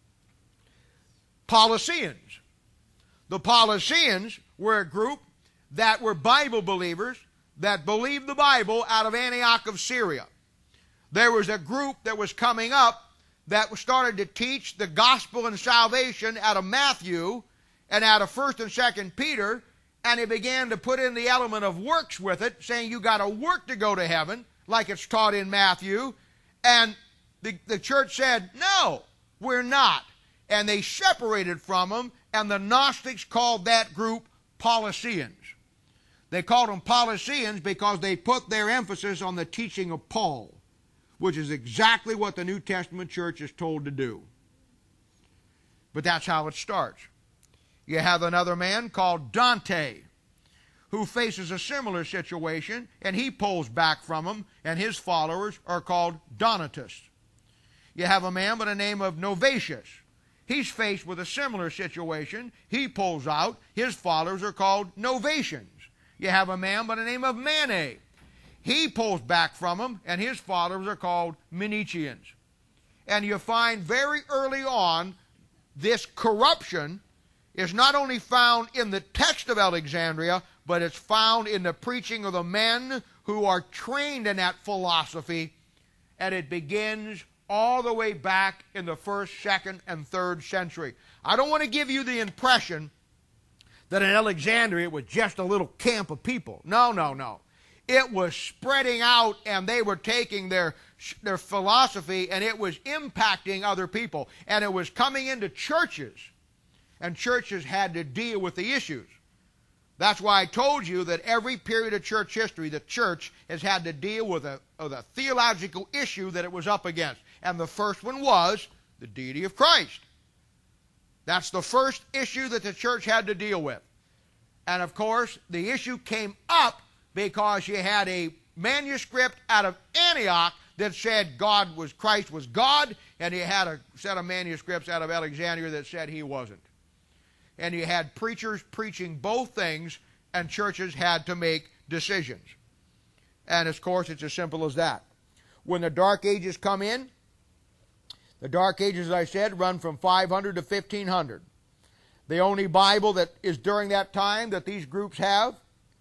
Speaker 1: Paulicians. The Paulicians were a group that were Bible believers that believed the Bible out of Antioch of Syria. there was a group that was coming up that started to teach the gospel and salvation out of Matthew and out of 1st and 2nd Peter, and it began to put in the element of works with it, saying you got to work to go to heaven, like it's taught in Matthew. And the church said, no, we're not. And they separated from them, and the Gnostics called that group Paulicians. They called them Paulicians because they put their emphasis on the teaching of Paul, which is exactly what the New Testament church is told to do. But that's how it starts. You have another man called Dante, who faces a similar situation, and he pulls back from him, and his followers are called Donatists. You have a man by the name of Novatius. He's faced with a similar situation. He pulls out. His followers are called Novatians. You have a man by the name of Manet. He pulls back from him, and his followers are called Manichaeans. And you find very early on this corruption is not only found in the text of Alexandria, but it's found in the preaching of the men who are trained in that philosophy, and it begins all the way back in the 1st, 2nd, and 3rd century. I don't want to give you the impression that in Alexandria it was just a little camp of people. No, no, no. It was spreading out, and they were taking their philosophy, and it was impacting other people. And it was coming into churches, and churches had to deal with the issues. That's why I told you that every period of church history, the church has had to deal with a theological issue that it was up against. And the first one was the deity of Christ. That's the first issue that the church had to deal with. And of course, the issue came up because you had a manuscript out of Antioch that said Christ was God, and you had a set of manuscripts out of Alexandria that said he wasn't. And you had preachers preaching both things, and churches had to make decisions. And of course, it's as simple as that. When the Dark Ages come in, the Dark Ages, as I said, run from 500 to 1500. The only Bible that is during that time that these groups have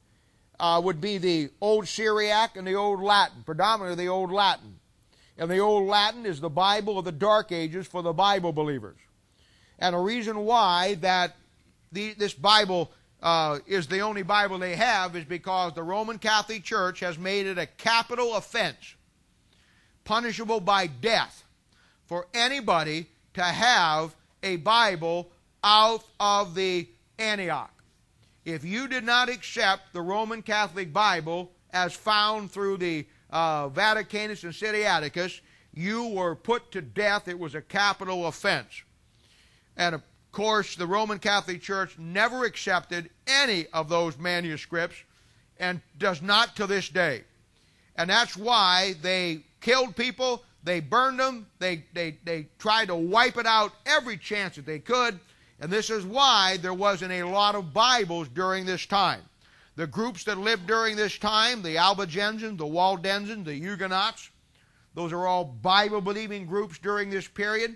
Speaker 1: would be the Old Syriac and the Old Latin, predominantly the Old Latin. And the Old Latin is the Bible of the Dark Ages for the Bible believers. And the reason why that this Bible is the only Bible they have is because the Roman Catholic Church has made it a capital offense, punishable by death, for anybody to have a Bible out of the Antioch. If you did not accept the Roman Catholic Bible as found through the Vaticanus and Sinaiticus, you were put to death. It was a capital offense. And of course, the Roman Catholic Church never accepted any of those manuscripts, and does not to this day. And that's why they killed people, they burned them, they tried to wipe it out every chance that they could. And this is why there wasn't a lot of Bibles during this time. The groups that lived during this time, the Albigensians, the Waldensians, the Huguenots, those are all Bible-believing groups during this period.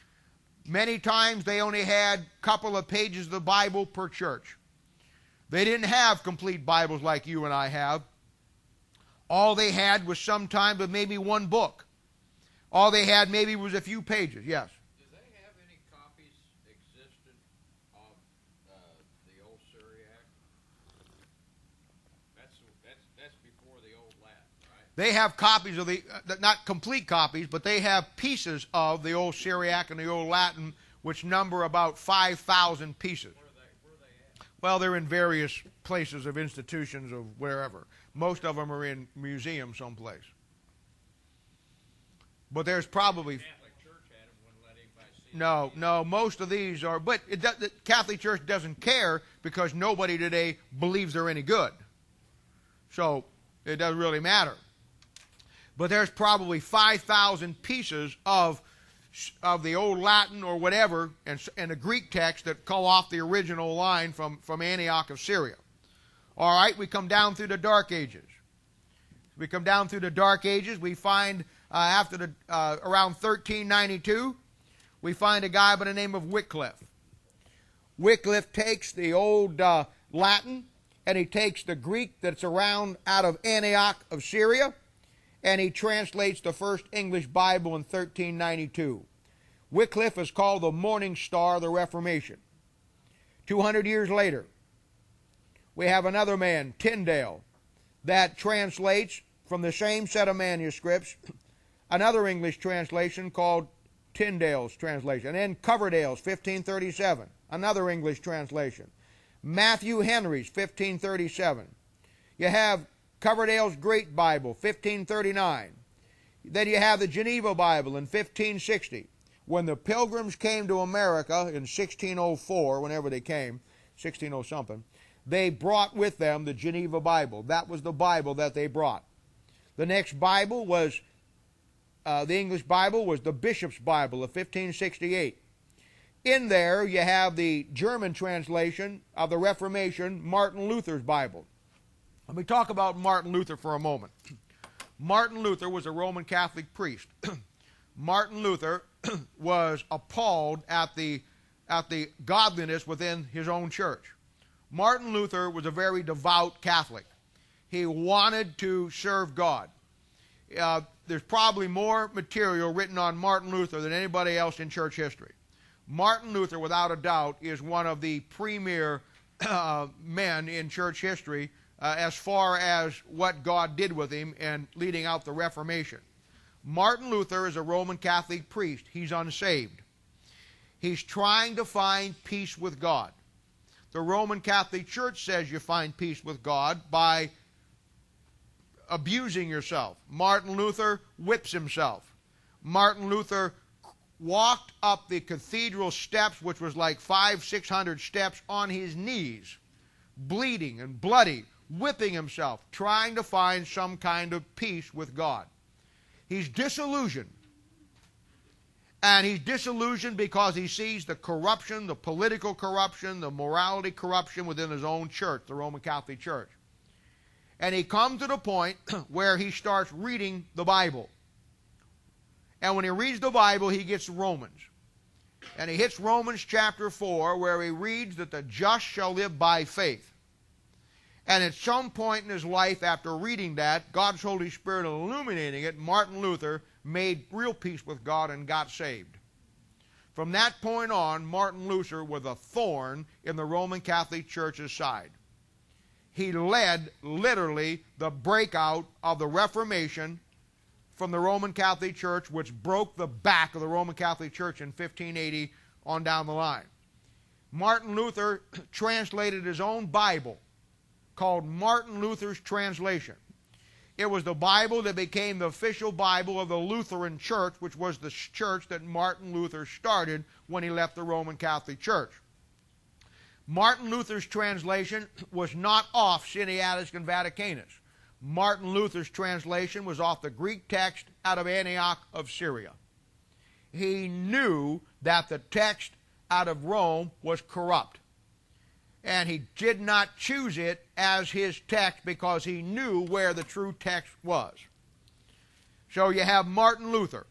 Speaker 1: Many times they only had a couple of pages of the Bible per church. They didn't have complete Bibles like you and I have. All they had was sometimes maybe one book. All they had maybe was a few pages, yes.
Speaker 2: Do they have any copies existent of the Old Syriac? That's before the Old Latin, right?
Speaker 1: They have copies of not complete copies, but they have pieces of the Old Syriac and the Old Latin, which number about 5,000 pieces.
Speaker 2: Where are they at?
Speaker 1: Well, they're in various places of institutions of wherever. Most of them are in museums someplace. But there's probably...
Speaker 2: The Catholic Church had them, wouldn't let anybody see them.
Speaker 1: No, most of these are... But the Catholic Church doesn't care because nobody today believes they're any good. So it doesn't really matter. But there's probably 5,000 pieces of the Old Latin or whatever and the Greek text that call off the original line from Antioch of Syria. All right, we come down through the Dark Ages. We come down through the Dark Ages. We find around 1392, we find a guy by the name of Wycliffe. Wycliffe takes the Old Latin and he takes the Greek that's around out of Antioch of Syria, and he translates the first English Bible in 1392. Wycliffe is called the morning star of the Reformation. 200 years later, we have another man, Tyndale, that translates from the same set of manuscripts another English translation called Tyndale's translation. And then Coverdale's, 1537, another English translation. Matthew Henry's, 1537. You have Coverdale's Great Bible, 1539. Then you have the Geneva Bible in 1560. When the Pilgrims came to America in 1604, whenever they came, 16-something, they brought with them the Geneva Bible. That was the Bible that they brought. The next Bible was, the English Bible was the Bishop's Bible of 1568. In there you have the German translation of the Reformation, Martin Luther's Bible. Let me talk about Martin Luther for a moment. Martin Luther was a Roman Catholic priest. Martin Luther was appalled at the godliness within his own church. Martin Luther was a very devout Catholic. He wanted to serve God. There's probably more material written on Martin Luther than anybody else in church history. Martin Luther, without a doubt, is one of the premier men in church history as far as what God did with him and leading out the Reformation. Martin Luther is a Roman Catholic priest. He's unsaved. He's trying to find peace with God. The Roman Catholic Church says you find peace with God by abusing yourself. Martin Luther whips himself. Martin Luther walked up the cathedral steps, which was like 500-600 steps, on his knees, bleeding and bloody, whipping himself, trying to find some kind of peace with God. He's disillusioned. And he's disillusioned because he sees the corruption, the political corruption, the morality corruption within his own church, the Roman Catholic Church. And he comes to the point where he starts reading the Bible. And when he reads the Bible, he gets Romans. And he hits Romans chapter 4, where he reads that the just shall live by faith. And at some point in his life, after reading that, God's Holy Spirit illuminating it, Martin Luther made real peace with God and got saved. From that point on, Martin Luther was a thorn in the Roman Catholic Church's side. He led, literally, the breakout of the Reformation from the Roman Catholic Church, which broke the back of the Roman Catholic Church in 1580 on down the line. Martin Luther translated his own Bible, called Martin Luther's Translation. It was the Bible that became the official Bible of the Lutheran Church, which was the church that Martin Luther started when he left the Roman Catholic Church. Martin Luther's translation was not off Sinaiticus and Vaticanus. Martin Luther's translation was off the Greek text out of Antioch of Syria. He knew that the text out of Rome was corrupt. And he did not choose it as his text because he knew where the true text was. So you have Martin Luther.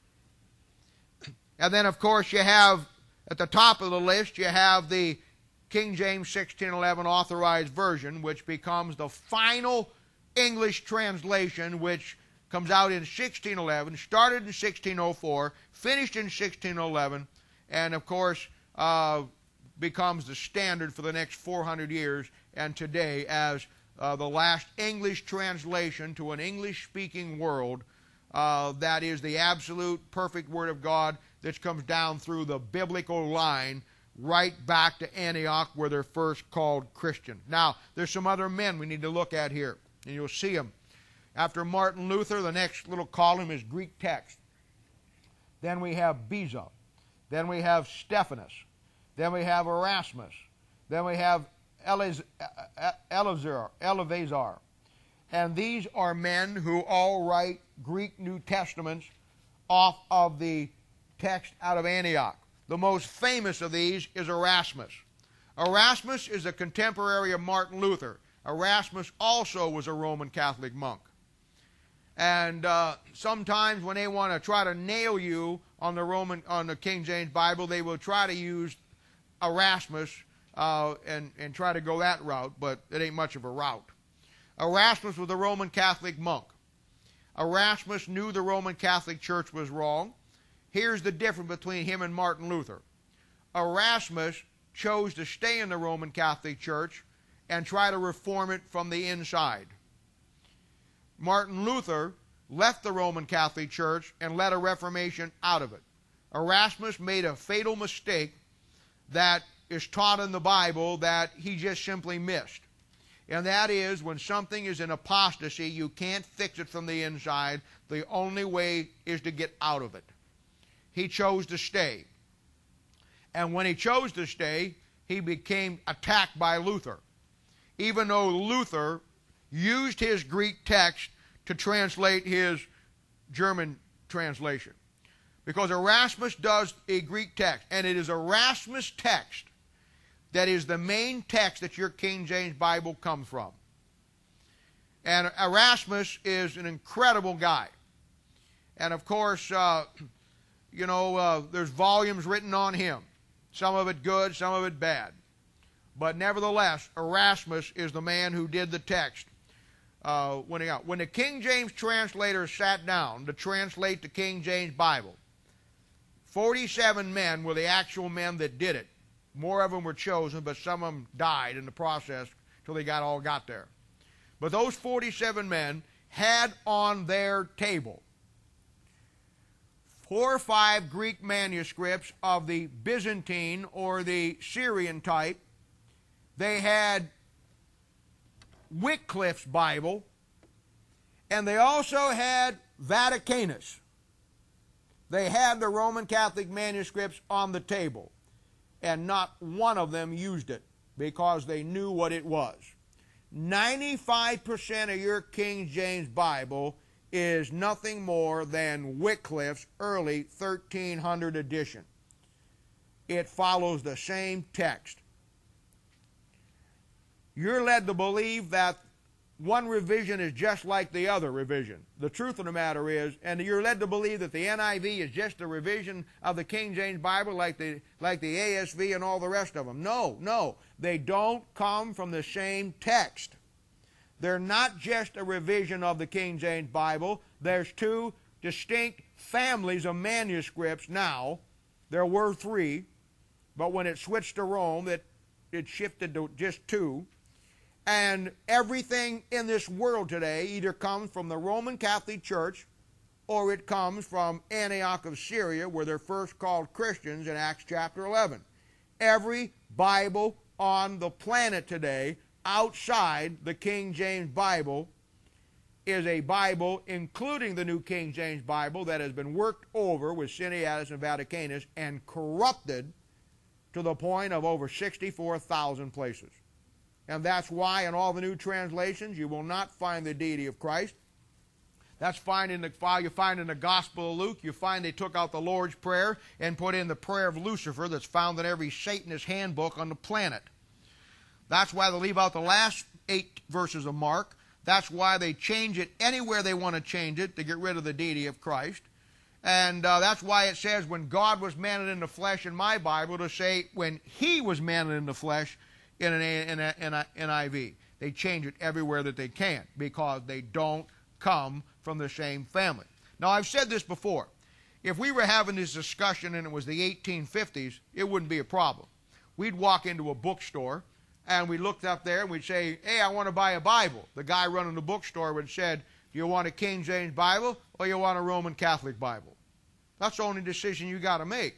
Speaker 1: And then, of course, you have, at the top of the list, you have the King James 1611 Authorized Version, which becomes the final English translation, which comes out in 1611, started in 1604, finished in 1611, and, of course, becomes the standard for the next 400 years and today as the last English translation to an English-speaking world that is the absolute perfect Word of God that comes down through the biblical line right back to Antioch where they're first called Christian. Now, there's some other men we need to look at here, and you'll see them. After Martin Luther, the next little column is Greek text. Then we have Beza. Then we have Stephanus. Then we have Erasmus. Then we have Eleazar. And these are men who all write Greek New Testaments off of the text out of Antioch. The most famous of these is Erasmus. Erasmus is a contemporary of Martin Luther. Erasmus also was a Roman Catholic monk. And sometimes when they want to try to nail you on the King James Bible, they will try to use Erasmus and try to go that route, but it ain't much of a route. Erasmus was a Roman Catholic monk. Erasmus knew the Roman Catholic Church was wrong. Here's the difference between him and Martin Luther. Erasmus chose to stay in the Roman Catholic Church and try to reform it from the inside. Martin Luther left the Roman Catholic Church and led a reformation out of it. Erasmus made a fatal mistake that is taught in the Bible that he just simply missed. And that is, when something is in apostasy, you can't fix it from the inside. The only way is to get out of it. He chose to stay. And when he chose to stay, he became attacked by Luther. Even though Luther used his Greek text to translate his German translation. Because Erasmus does a Greek text, and it is Erasmus' text that is the main text that your King James Bible comes from. And Erasmus is an incredible guy. And of course, there's volumes written on him. Some of it good, some of it bad. But nevertheless, Erasmus is the man who did the text. When the King James translators sat down to translate the King James Bible, 47 men were the actual men that did it. More of them were chosen, but some of them died in the process till they all got there. But those 47 men had on their table 4 or 5 Greek manuscripts of the Byzantine or the Syrian type. They had Wycliffe's Bible, and they also had Vaticanus. They had the Roman Catholic manuscripts on the table, and not one of them used it because they knew what it was. 95% of your King James Bible is nothing more than Wycliffe's early 1300 edition. It follows the same text. You're led to believe that one revision is just like the other revision. The truth of the matter is, and you're led to believe that the NIV is just a revision of the King James Bible like the ASV and all the rest of them. No. They don't come from the same text. They're not just a revision of the King James Bible. There's 2 distinct families of manuscripts now. There were 3, but when it switched to Rome, it shifted to just 2. And everything in this world today either comes from the Roman Catholic Church or it comes from Antioch of Syria, where they're first called Christians in Acts chapter 11. Every Bible on the planet today outside the King James Bible is a Bible, including the New King James Bible, that has been worked over with Syriacus and Vaticanus and corrupted to the point of over 64,000 places. And that's why in all the new translations you will not find the deity of Christ. That's you find in the Gospel of Luke, you find they took out the Lord's Prayer and put in the prayer of Lucifer that's found in every Satanist handbook on the planet. That's why they leave out the last 8 verses of Mark. That's why they change it anywhere they want to change it to get rid of the deity of Christ. And that's why it says when God was manna in the flesh in my Bible to say when he was manna in the flesh in an NIV. They change it everywhere that they can because they don't come from the same family. Now, I've said this before. If we were having this discussion and it was the 1850s, it wouldn't be a problem. We'd walk into a bookstore and we looked up there and we'd say, hey, I want to buy a Bible. The guy running the bookstore would have said, do you want a King James Bible or you want a Roman Catholic Bible? That's the only decision you got to make.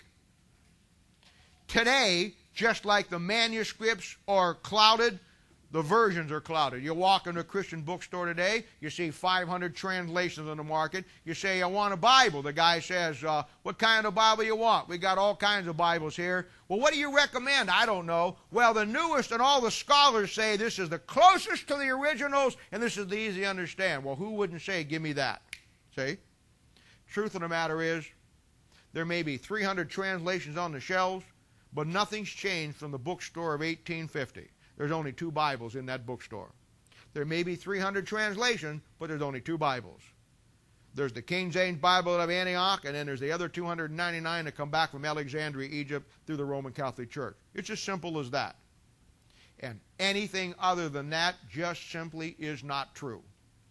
Speaker 1: Today, just like the manuscripts are clouded, the versions are clouded. You walk into a Christian bookstore today, you see 500 translations on the market. You say, I want a Bible. The guy says, what kind of Bible you want? We got all kinds of Bibles here. Well, what do you recommend? I don't know. Well, the newest and all the scholars say this is the closest to the originals and this is the easy to understand. Well, who wouldn't say, give me that? See? Truth of the matter is, there may be 300 translations on the shelves, but nothing's changed from the bookstore of 1850. There's only 2 Bibles in that bookstore. There may be 300 translations, but there's only 2 Bibles. There's the King James Bible of Antioch, and then there's the other 299 that come back from Alexandria, Egypt, through the Roman Catholic Church. It's as simple as that. And anything other than that just simply is not true.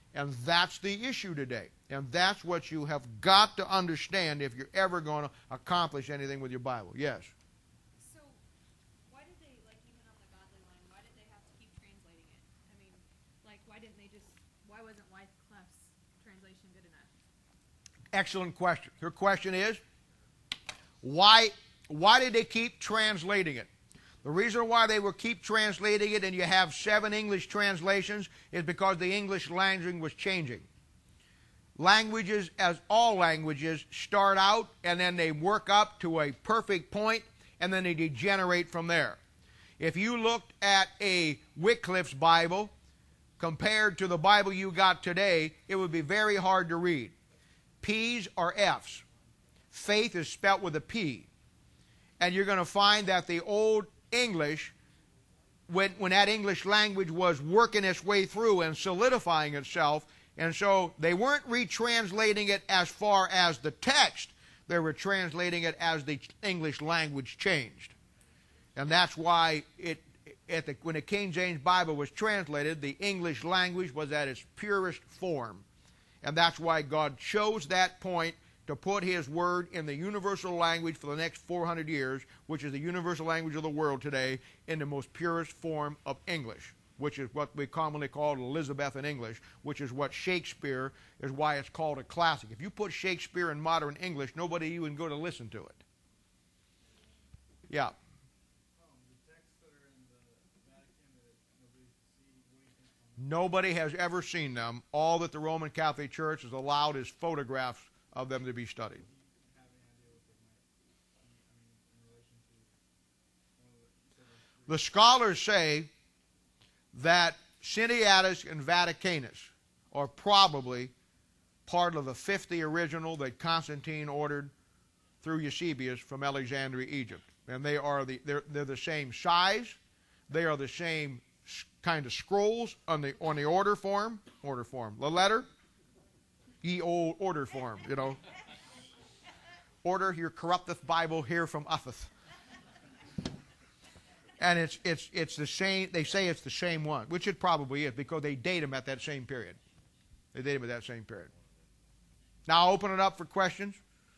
Speaker 1: And that's the issue today. And that's what you have got to understand if you're ever going to accomplish anything with your Bible. Yes?
Speaker 4: So, why did they, like, even on the godly line, why did they have to keep translating it? I mean, like, why wasn't Wyclif's translation good enough?
Speaker 1: Excellent question. Your question is, why did they keep translating it? The reason why they will keep translating it and you have 7 English translations is because the English language was changing. Languages, as all languages, start out and then they work up to a perfect point and then they degenerate from there. If you looked at a Wycliffe's Bible compared to the Bible you got today, it would be very hard to read. P's are F's. Faith is spelt with a P. And you're going to find that the old English, when that English language was working its way through and solidifying itself, and so they weren't retranslating it as far as the text, they were translating it as the English language changed. And that's why when the King James Bible was translated, the English language was at its purest form. And that's why God chose that point to put His Word in the universal language for the next 400 years, which is the universal language of the world today, in the most purest form of English, which is what we commonly call Elizabethan English, which is what Shakespeare is why it's called a classic. If you put Shakespeare in modern English, nobody even go to listen to it. Yeah. Nobody has ever seen them. All that the Roman Catholic Church has allowed is photographs of them to be studied. The scholars say that Sinaiticus and Vaticanus are probably part of the 50 original that Constantine ordered through Eusebius from Alexandria, Egypt. And they're the same size. They are the same kind of scrolls on the order form, the letter, ye old order form, you know. Order your corrupteth Bible here from Utheth. And it's the same. They say it's the same one, which it probably is because they date them at that same period. They date them at that same period. Now I'll open it up for questions.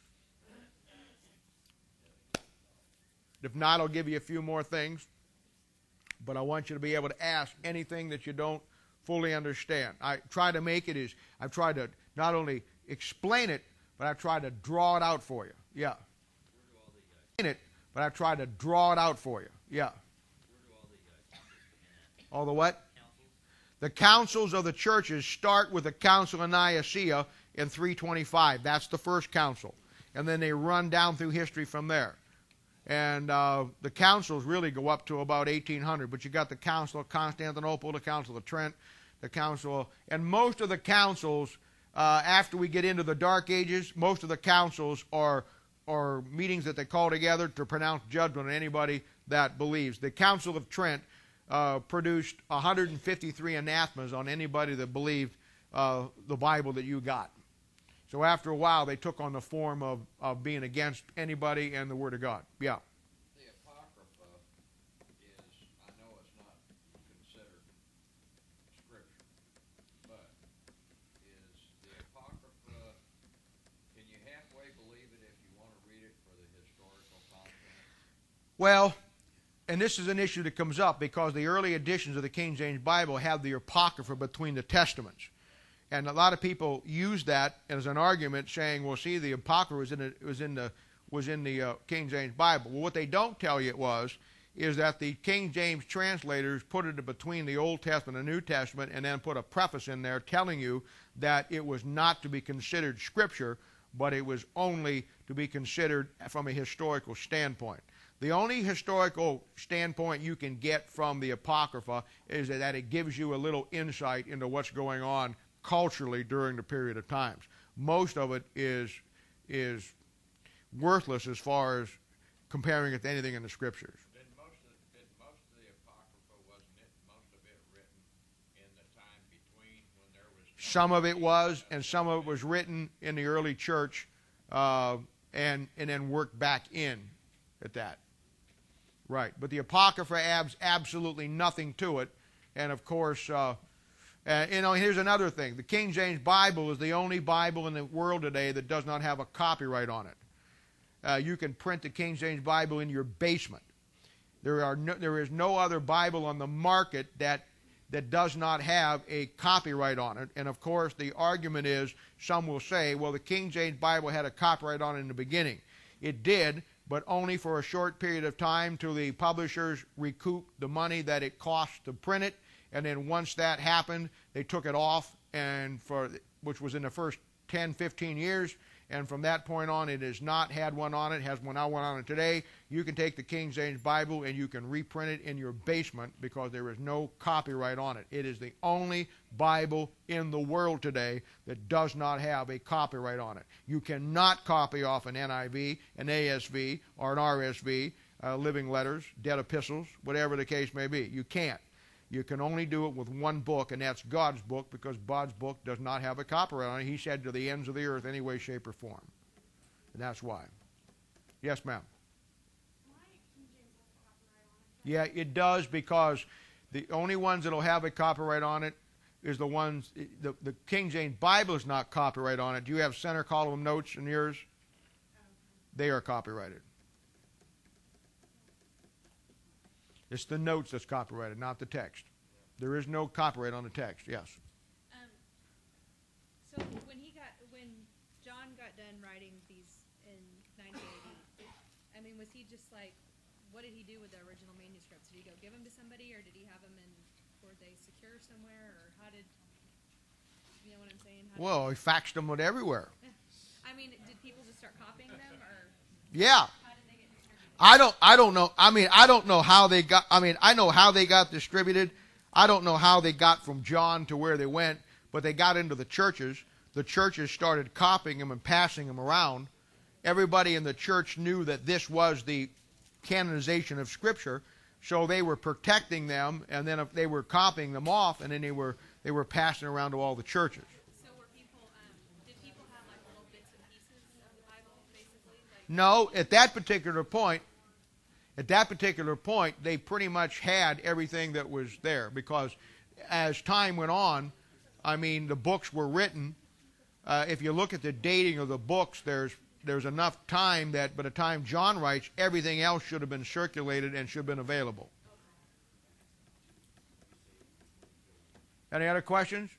Speaker 1: If not, I'll give you a few more things. But I want you to be able to ask anything that you don't fully understand. I try to make it is, I've tried to not only explain it, but I've tried to draw it out for you. Yeah. Explain it, but I've tried to draw it out for you. Yeah. All the what? The councils of the churches start with the Council of Nicaea in 325. That's the first council. And then they run down through history from there. And the councils really go up to about 1800. But you got the Council of Constantinople, the Council of Trent, the Council, and most of the councils, after we get into the Dark Ages, most of the councils are meetings that they call together to pronounce judgment on anybody that believes. The Council of Trent produced 153 anathemas on anybody that believed the Bible that you got. So after a while, they took on the form of being against anybody and the Word of God. Yeah.
Speaker 2: The Apocrypha is, I know it's not considered Scripture, but is the Apocrypha, can you halfway believe it if you want to read it for the historical content?
Speaker 1: Well, and this is an issue that comes up because the early editions of the King James Bible have the Apocrypha between the Testaments. And a lot of people use that as an argument, saying, "Well, see, the Apocrypha was in the King James Bible." Well, what they don't tell you is that the King James translators put it between the Old Testament and the New Testament, and then put a preface in there telling you that it was not to be considered Scripture, but it was only to be considered from a historical standpoint. The only historical standpoint you can get from the Apocrypha is that it gives you a little insight into what's going on culturally during the period of times. Most of it is worthless as far as comparing it to anything in the Scriptures.
Speaker 2: Did most of the Apocrypha, wasn't it most of it written in the time between when there was...
Speaker 1: Some of it was, and some of it was written in the early church and then worked back in at that. Right. But the Apocrypha adds absolutely nothing to it. And, of course, Here's another thing. The King James Bible is the only Bible in the world today that does not have a copyright on it. You can print the King James Bible in your basement. There is no other Bible on the market that does not have a copyright on it. And of course, the argument is, some will say, well, the King James Bible had a copyright on it in the beginning. It did, but only for a short period of time till the publishers recouped the money that it cost to print it. And then once that happened, they took it off, which was in the first 10, 15 years. And from that point on, it has not had one on it. It has now one on it today. You can take the King James Bible and you can reprint it in your basement because there is no copyright on it. It is the only Bible in the world today that does not have a copyright on it. You cannot copy off an NIV, an ASV, or an RSV, living letters, dead epistles, whatever the case may be. You can't. You can only do it with one book, and that's God's book, because God's book does not have a copyright on it. He said to the ends of the earth, any way, shape, or form. And that's why. Yes, ma'am.
Speaker 4: Why King James has a copyright on it?
Speaker 1: Yeah, it does, because the only ones that will have a copyright on it is the ones, the King James Bible is not copyright on it. Do you have center column notes in yours? They are copyrighted. It's the notes that's copyrighted, not the text. There is no copyright on the text. Yes.
Speaker 4: So when John got done writing these in 1980, I mean, was he just like, what did he do with the original manuscripts? Did he go give them to somebody, or did he have them were they secure somewhere, or how did, you know what I'm saying?
Speaker 1: Well, he faxed them with everywhere.
Speaker 4: I mean, did people just start copying them, or?
Speaker 1: Yeah.
Speaker 4: How did they get distributed?
Speaker 1: I don't know. I don't know how they got. I know how they got distributed. I don't know how they got from John to where they went, but they got into the churches. The churches started copying them and passing them around. Everybody in the church knew that this was the canonization of Scripture, so they were protecting them, and then if they were copying them off, and then they were passing around to all the churches.
Speaker 4: So were people, did people have like little bits and pieces of the Bible, basically? Like,
Speaker 1: No, at that particular point, they pretty much had everything that was there, because as time went on, the books were written. If you look at the dating of the books, there's enough time that by the time John writes, everything else should have been circulated and should have been available. Any other questions?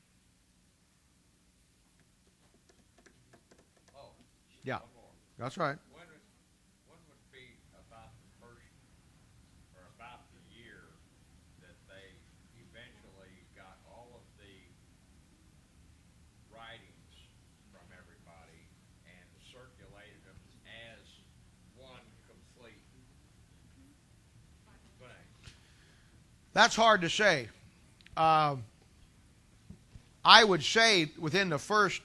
Speaker 2: Oh,
Speaker 1: Yeah,
Speaker 2: one more.
Speaker 1: that's right.
Speaker 2: When would be about the first, or about the year that they eventually got all of the writings from everybody and circulated them as one complete thing?
Speaker 1: That's hard to say. I would say that within the first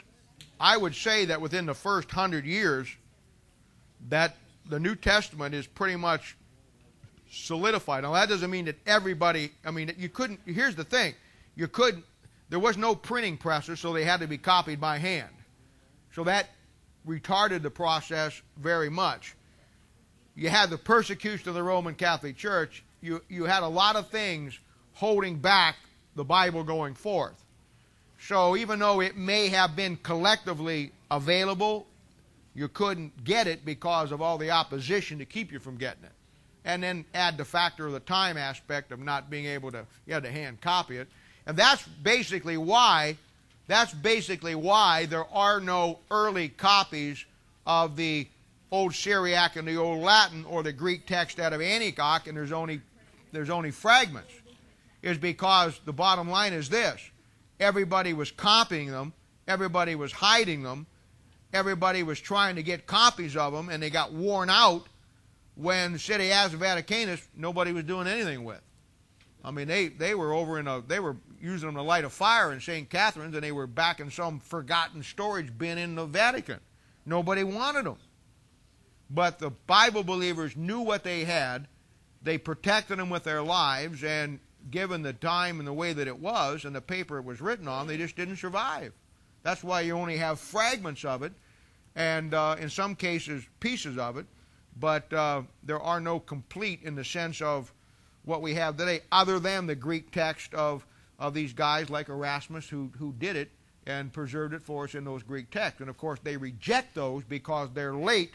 Speaker 1: 100 years, that the New Testament is pretty much solidified. Now that doesn't mean that everybody. You couldn't. Here's the thing: there was no printing presses, so they had to be copied by hand. So that retarded the process very much. You had the persecution of the Roman Catholic Church. You had a lot of things holding back the Bible going forth. So even though it may have been collectively available, you couldn't get it because of all the opposition to keep you from getting it. And then add the factor of the time aspect of not being able to, you had to hand copy it. And that's basically why there are no early copies of the Old Syriac and the Old Latin or the Greek text out of Antioch, and there's only fragments. Is because the bottom line is this: everybody was copying them, everybody was hiding them, everybody was trying to get copies of them, and they got worn out when the city as the Vaticanus, nobody was doing anything with. They were they were using them to light a fire in St. Catherine's, and they were back in some forgotten storage bin in the Vatican. Nobody wanted them. But the Bible believers knew what they had. They protected them with their lives, and given the time and the way that it was and the paper it was written on, they just didn't survive. That's why you only have fragments of it, and in some cases pieces of it, but there are no complete in the sense of what we have today, other than the Greek text of of these guys like Erasmus who did it and preserved it for us in those Greek texts. And of course they reject those because they're late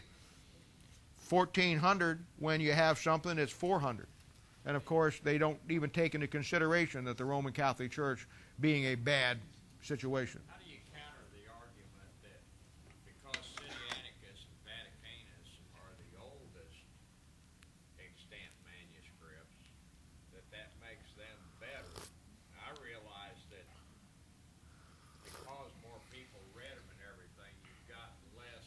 Speaker 1: 1400 when you have something that's 400. And of course they don't even take into consideration that the Roman Catholic Church being a bad situation.
Speaker 2: How do you counter the argument that because Sinaiticus and Vaticanus are the oldest extant manuscripts, that makes them better? I realize that because more people read them and everything, you've got less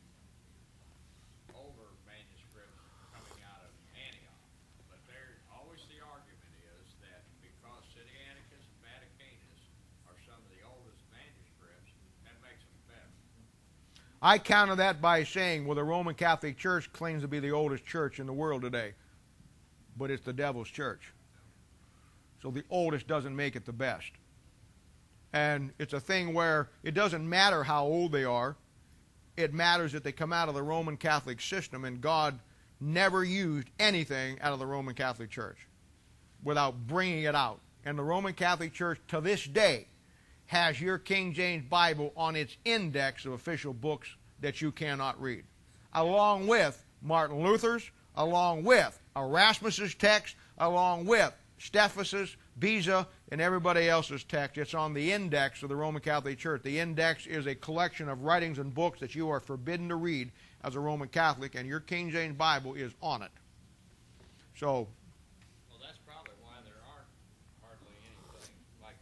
Speaker 2: older manuscripts coming out of Antioch. But there always the argument is that because Sinaiticus and Vaticanus are some of the oldest manuscripts, that makes them better.
Speaker 1: I counter that by saying, well, the Roman Catholic Church claims to be the oldest church in the world today, but it's the devil's church. So the oldest doesn't make it the best. And it's a thing where it doesn't matter how old they are. It matters that they come out of the Roman Catholic system, and God never used anything out of the Roman Catholic Church without bringing it out. And the Roman Catholic Church, to this day, has your King James Bible on its index of official books that you cannot read, along with Martin Luther's, along with Erasmus's text, along with Stephanus, Beza, and everybody else's text. It's on the index of the Roman Catholic Church. The index is a collection of writings and books that you are forbidden to read as a Roman Catholic, and your King James Bible is on it. So,
Speaker 2: Well, that's probably why there aren't hardly anything like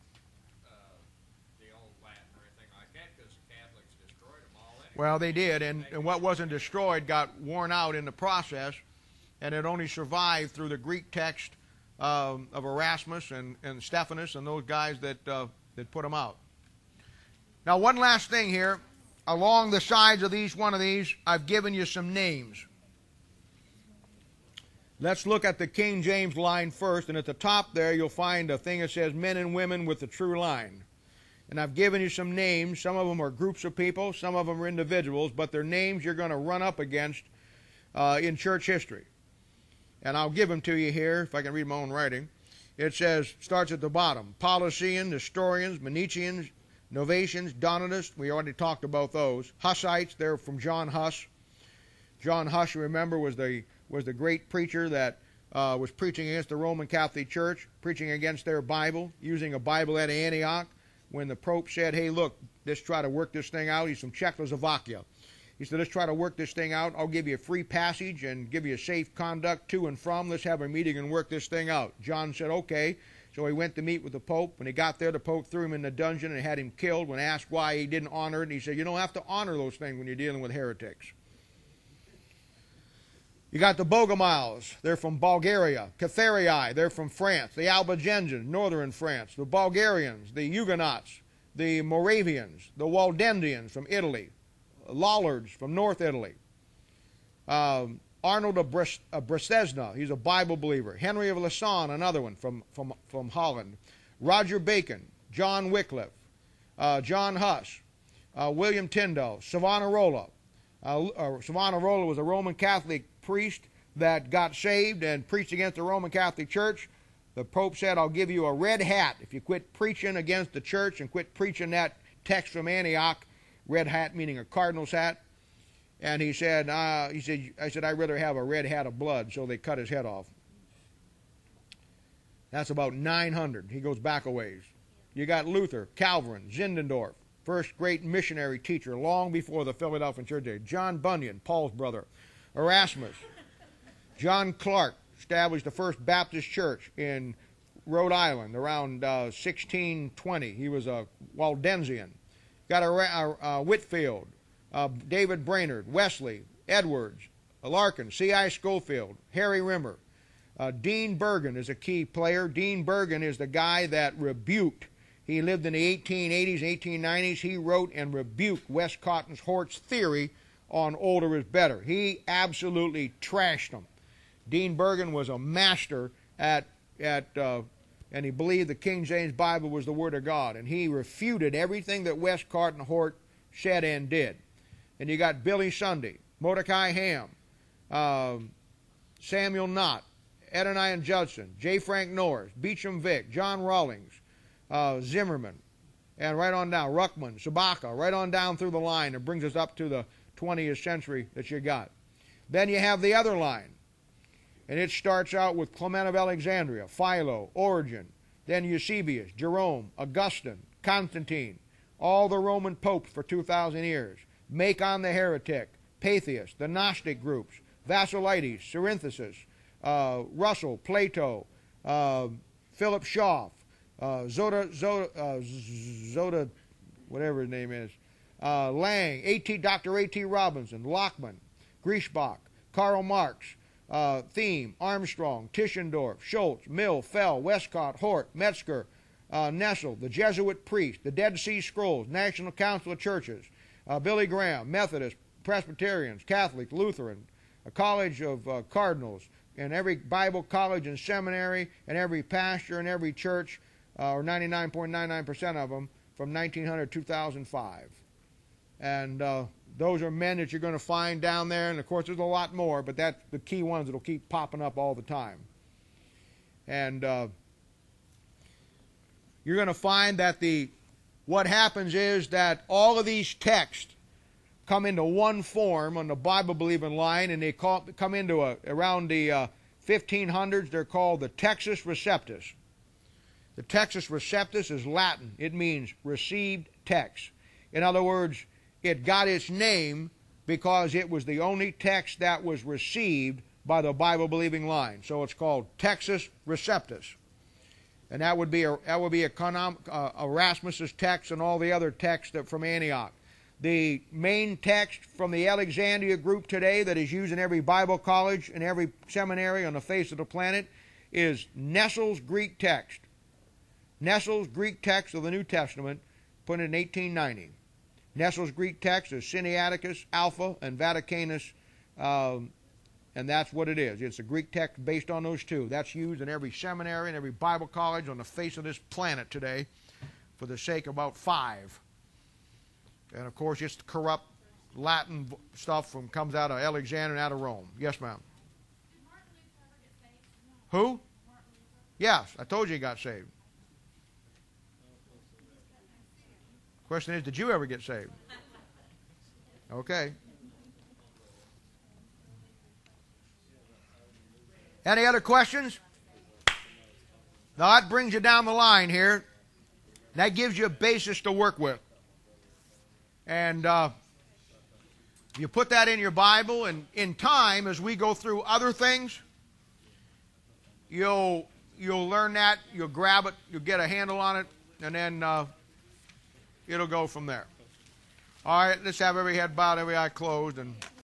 Speaker 2: the old Latin or anything like that, because the Catholics destroyed them all anyway.
Speaker 1: well, they did, and what wasn't destroyed got worn out in the process, and it only survived through the Greek text of Erasmus and Stephanus and those guys that put them out. Now, one last thing here. Along the sides of each one of these, I've given you some names. Let's look at the King James line first, and at the top there you'll find a thing that says men and women with the true line. And I've given you some names. Some of them are groups of people, some of them are individuals, but they're names you're going to run up against in church history. And I'll give them to you here, if I can read my own writing. It says, starts at the bottom, Paulicians, Nestorians, Manichaeans, Novatians, Donatists, we already talked about those. Hussites, they're from John Huss. John Huss, you remember, was the great preacher that was preaching against the Roman Catholic Church, preaching against their Bible, using a Bible at Antioch. When the Pope said, hey, look, let's try to work this thing out. He's from Czechoslovakia. He said, let's try to work this thing out. I'll give you a free passage and give you a safe conduct to and from. Let's have a meeting and work this thing out. John said, okay. So he went to meet with the Pope. When he got there, the Pope threw him in the dungeon and had him killed. When asked why he didn't honor it, he said, you don't have to honor those things when you're dealing with heretics. You got the Bogomiles. They're from Bulgaria. Catharii, they're from France. The Albigensians, northern France. The Bulgarians, the Huguenots, the Moravians, the Waldensians from Italy. Lollards from North Italy. Arnold of Brestezna, he's a Bible believer. Henry of Lausanne, another one from Holland. Roger Bacon, John Wycliffe, John Huss, William Tyndale, Savonarola. Savonarola was a Roman Catholic priest that got saved and preached against the Roman Catholic Church. The Pope said, I'll give you a red hat if you quit preaching against the church and quit preaching that text from Antioch. Red hat meaning a cardinal's hat. And he said, I said, I'd rather have a red hat of blood, so they cut his head off. That's about 900. He goes back a ways. You got Luther, Calvin, Zinzendorf, first great missionary teacher long before the Philadelphia Church Age. John Bunyan, Paul's brother. Erasmus. John Clark established the first Baptist church in Rhode Island around 1620. He was a Waldensian. Got a Whitfield, David Brainerd, Wesley, Edwards, Larkin, C.I. Schofield, Harry Rimmer. Dean Bergen is a key player. Dean Bergen is the guy that rebuked. He lived in the 1880s, 1890s. He wrote and rebuked Westcott and Hort's theory on older is better. He absolutely trashed them. Dean Bergen was a master and he believed the King James Bible was the Word of God. And he refuted everything that Westcott and Hort said and did. And you got Billy Sunday, Mordecai Ham, Samuel Knott, Adoniram Judson, J. Frank Norris, Beecham Vick, John Rawlings, Zimmerman, and right on down, Ruckman, Sabaka, right on down through the line. It brings us up to the 20th century that you got. Then you have the other line, and it starts out with Clement of Alexandria, Philo, Origen, then Eusebius, Jerome, Augustine, Constantine, all the Roman popes for 2,000 years, Macon the heretic, Paethius, the Gnostic groups, Vassilides, Cerinthus, Russell, Plato, Philip Schaff, Zoda, whatever his name is, Lang, Dr. A.T. Robinson, Lockman, Griesbach, Karl Marx, Thiem, Armstrong, Tischendorf, Schultz, Mill, Fell, Westcott, Hort, Metzger, Nessel, the Jesuit priest, the Dead Sea Scrolls, National Council of Churches, Billy Graham, Methodist, Presbyterians, Catholic, Lutheran, a college of cardinals, and every Bible college and seminary, and every pastor and every church, or 99.99% of them, from 1900 to 2005. And those are men that you're going to find down there, and of course there's a lot more, but that's the key ones that will keep popping up all the time. And you're going to find that what happens is that all of these texts come into one form on the Bible-believing line, and they come into around the 1500s. They're called the Textus Receptus. The Textus Receptus is Latin. It means received text. In other words, it got its name because it was the only text that was received by the Bible-believing line. So it's called Textus Receptus. And that would be Erasmus's text and all the other texts from Antioch. The main text from the Alexandria group today that is used in every Bible college and every seminary on the face of the planet is Nessel's Greek text. Nessel's Greek text of the New Testament, put in 1890. Nessel's Greek text is Sinaiticus, Alpha, and Vaticanus, and that's what it is. It's a Greek text based on those two. That's used in every seminary and every Bible college on the face of this planet today for the sake of about 5. And of course, it's corrupt Latin stuff comes out of Alexandria and out of Rome. Yes, ma'am.
Speaker 5: Did Martin Luther ever get saved?
Speaker 1: Who?
Speaker 5: Martin Luther.
Speaker 1: Yes, I told you he got saved. Question is, did you ever get saved? Okay. Any other questions? Now that brings you down the line here. That gives you a basis to work with. And you put that in your Bible, and in time, as we go through other things, you'll learn that, you'll grab it, you'll get a handle on it, and then it'll go from there. All right, let's have every head bowed, every eye closed, and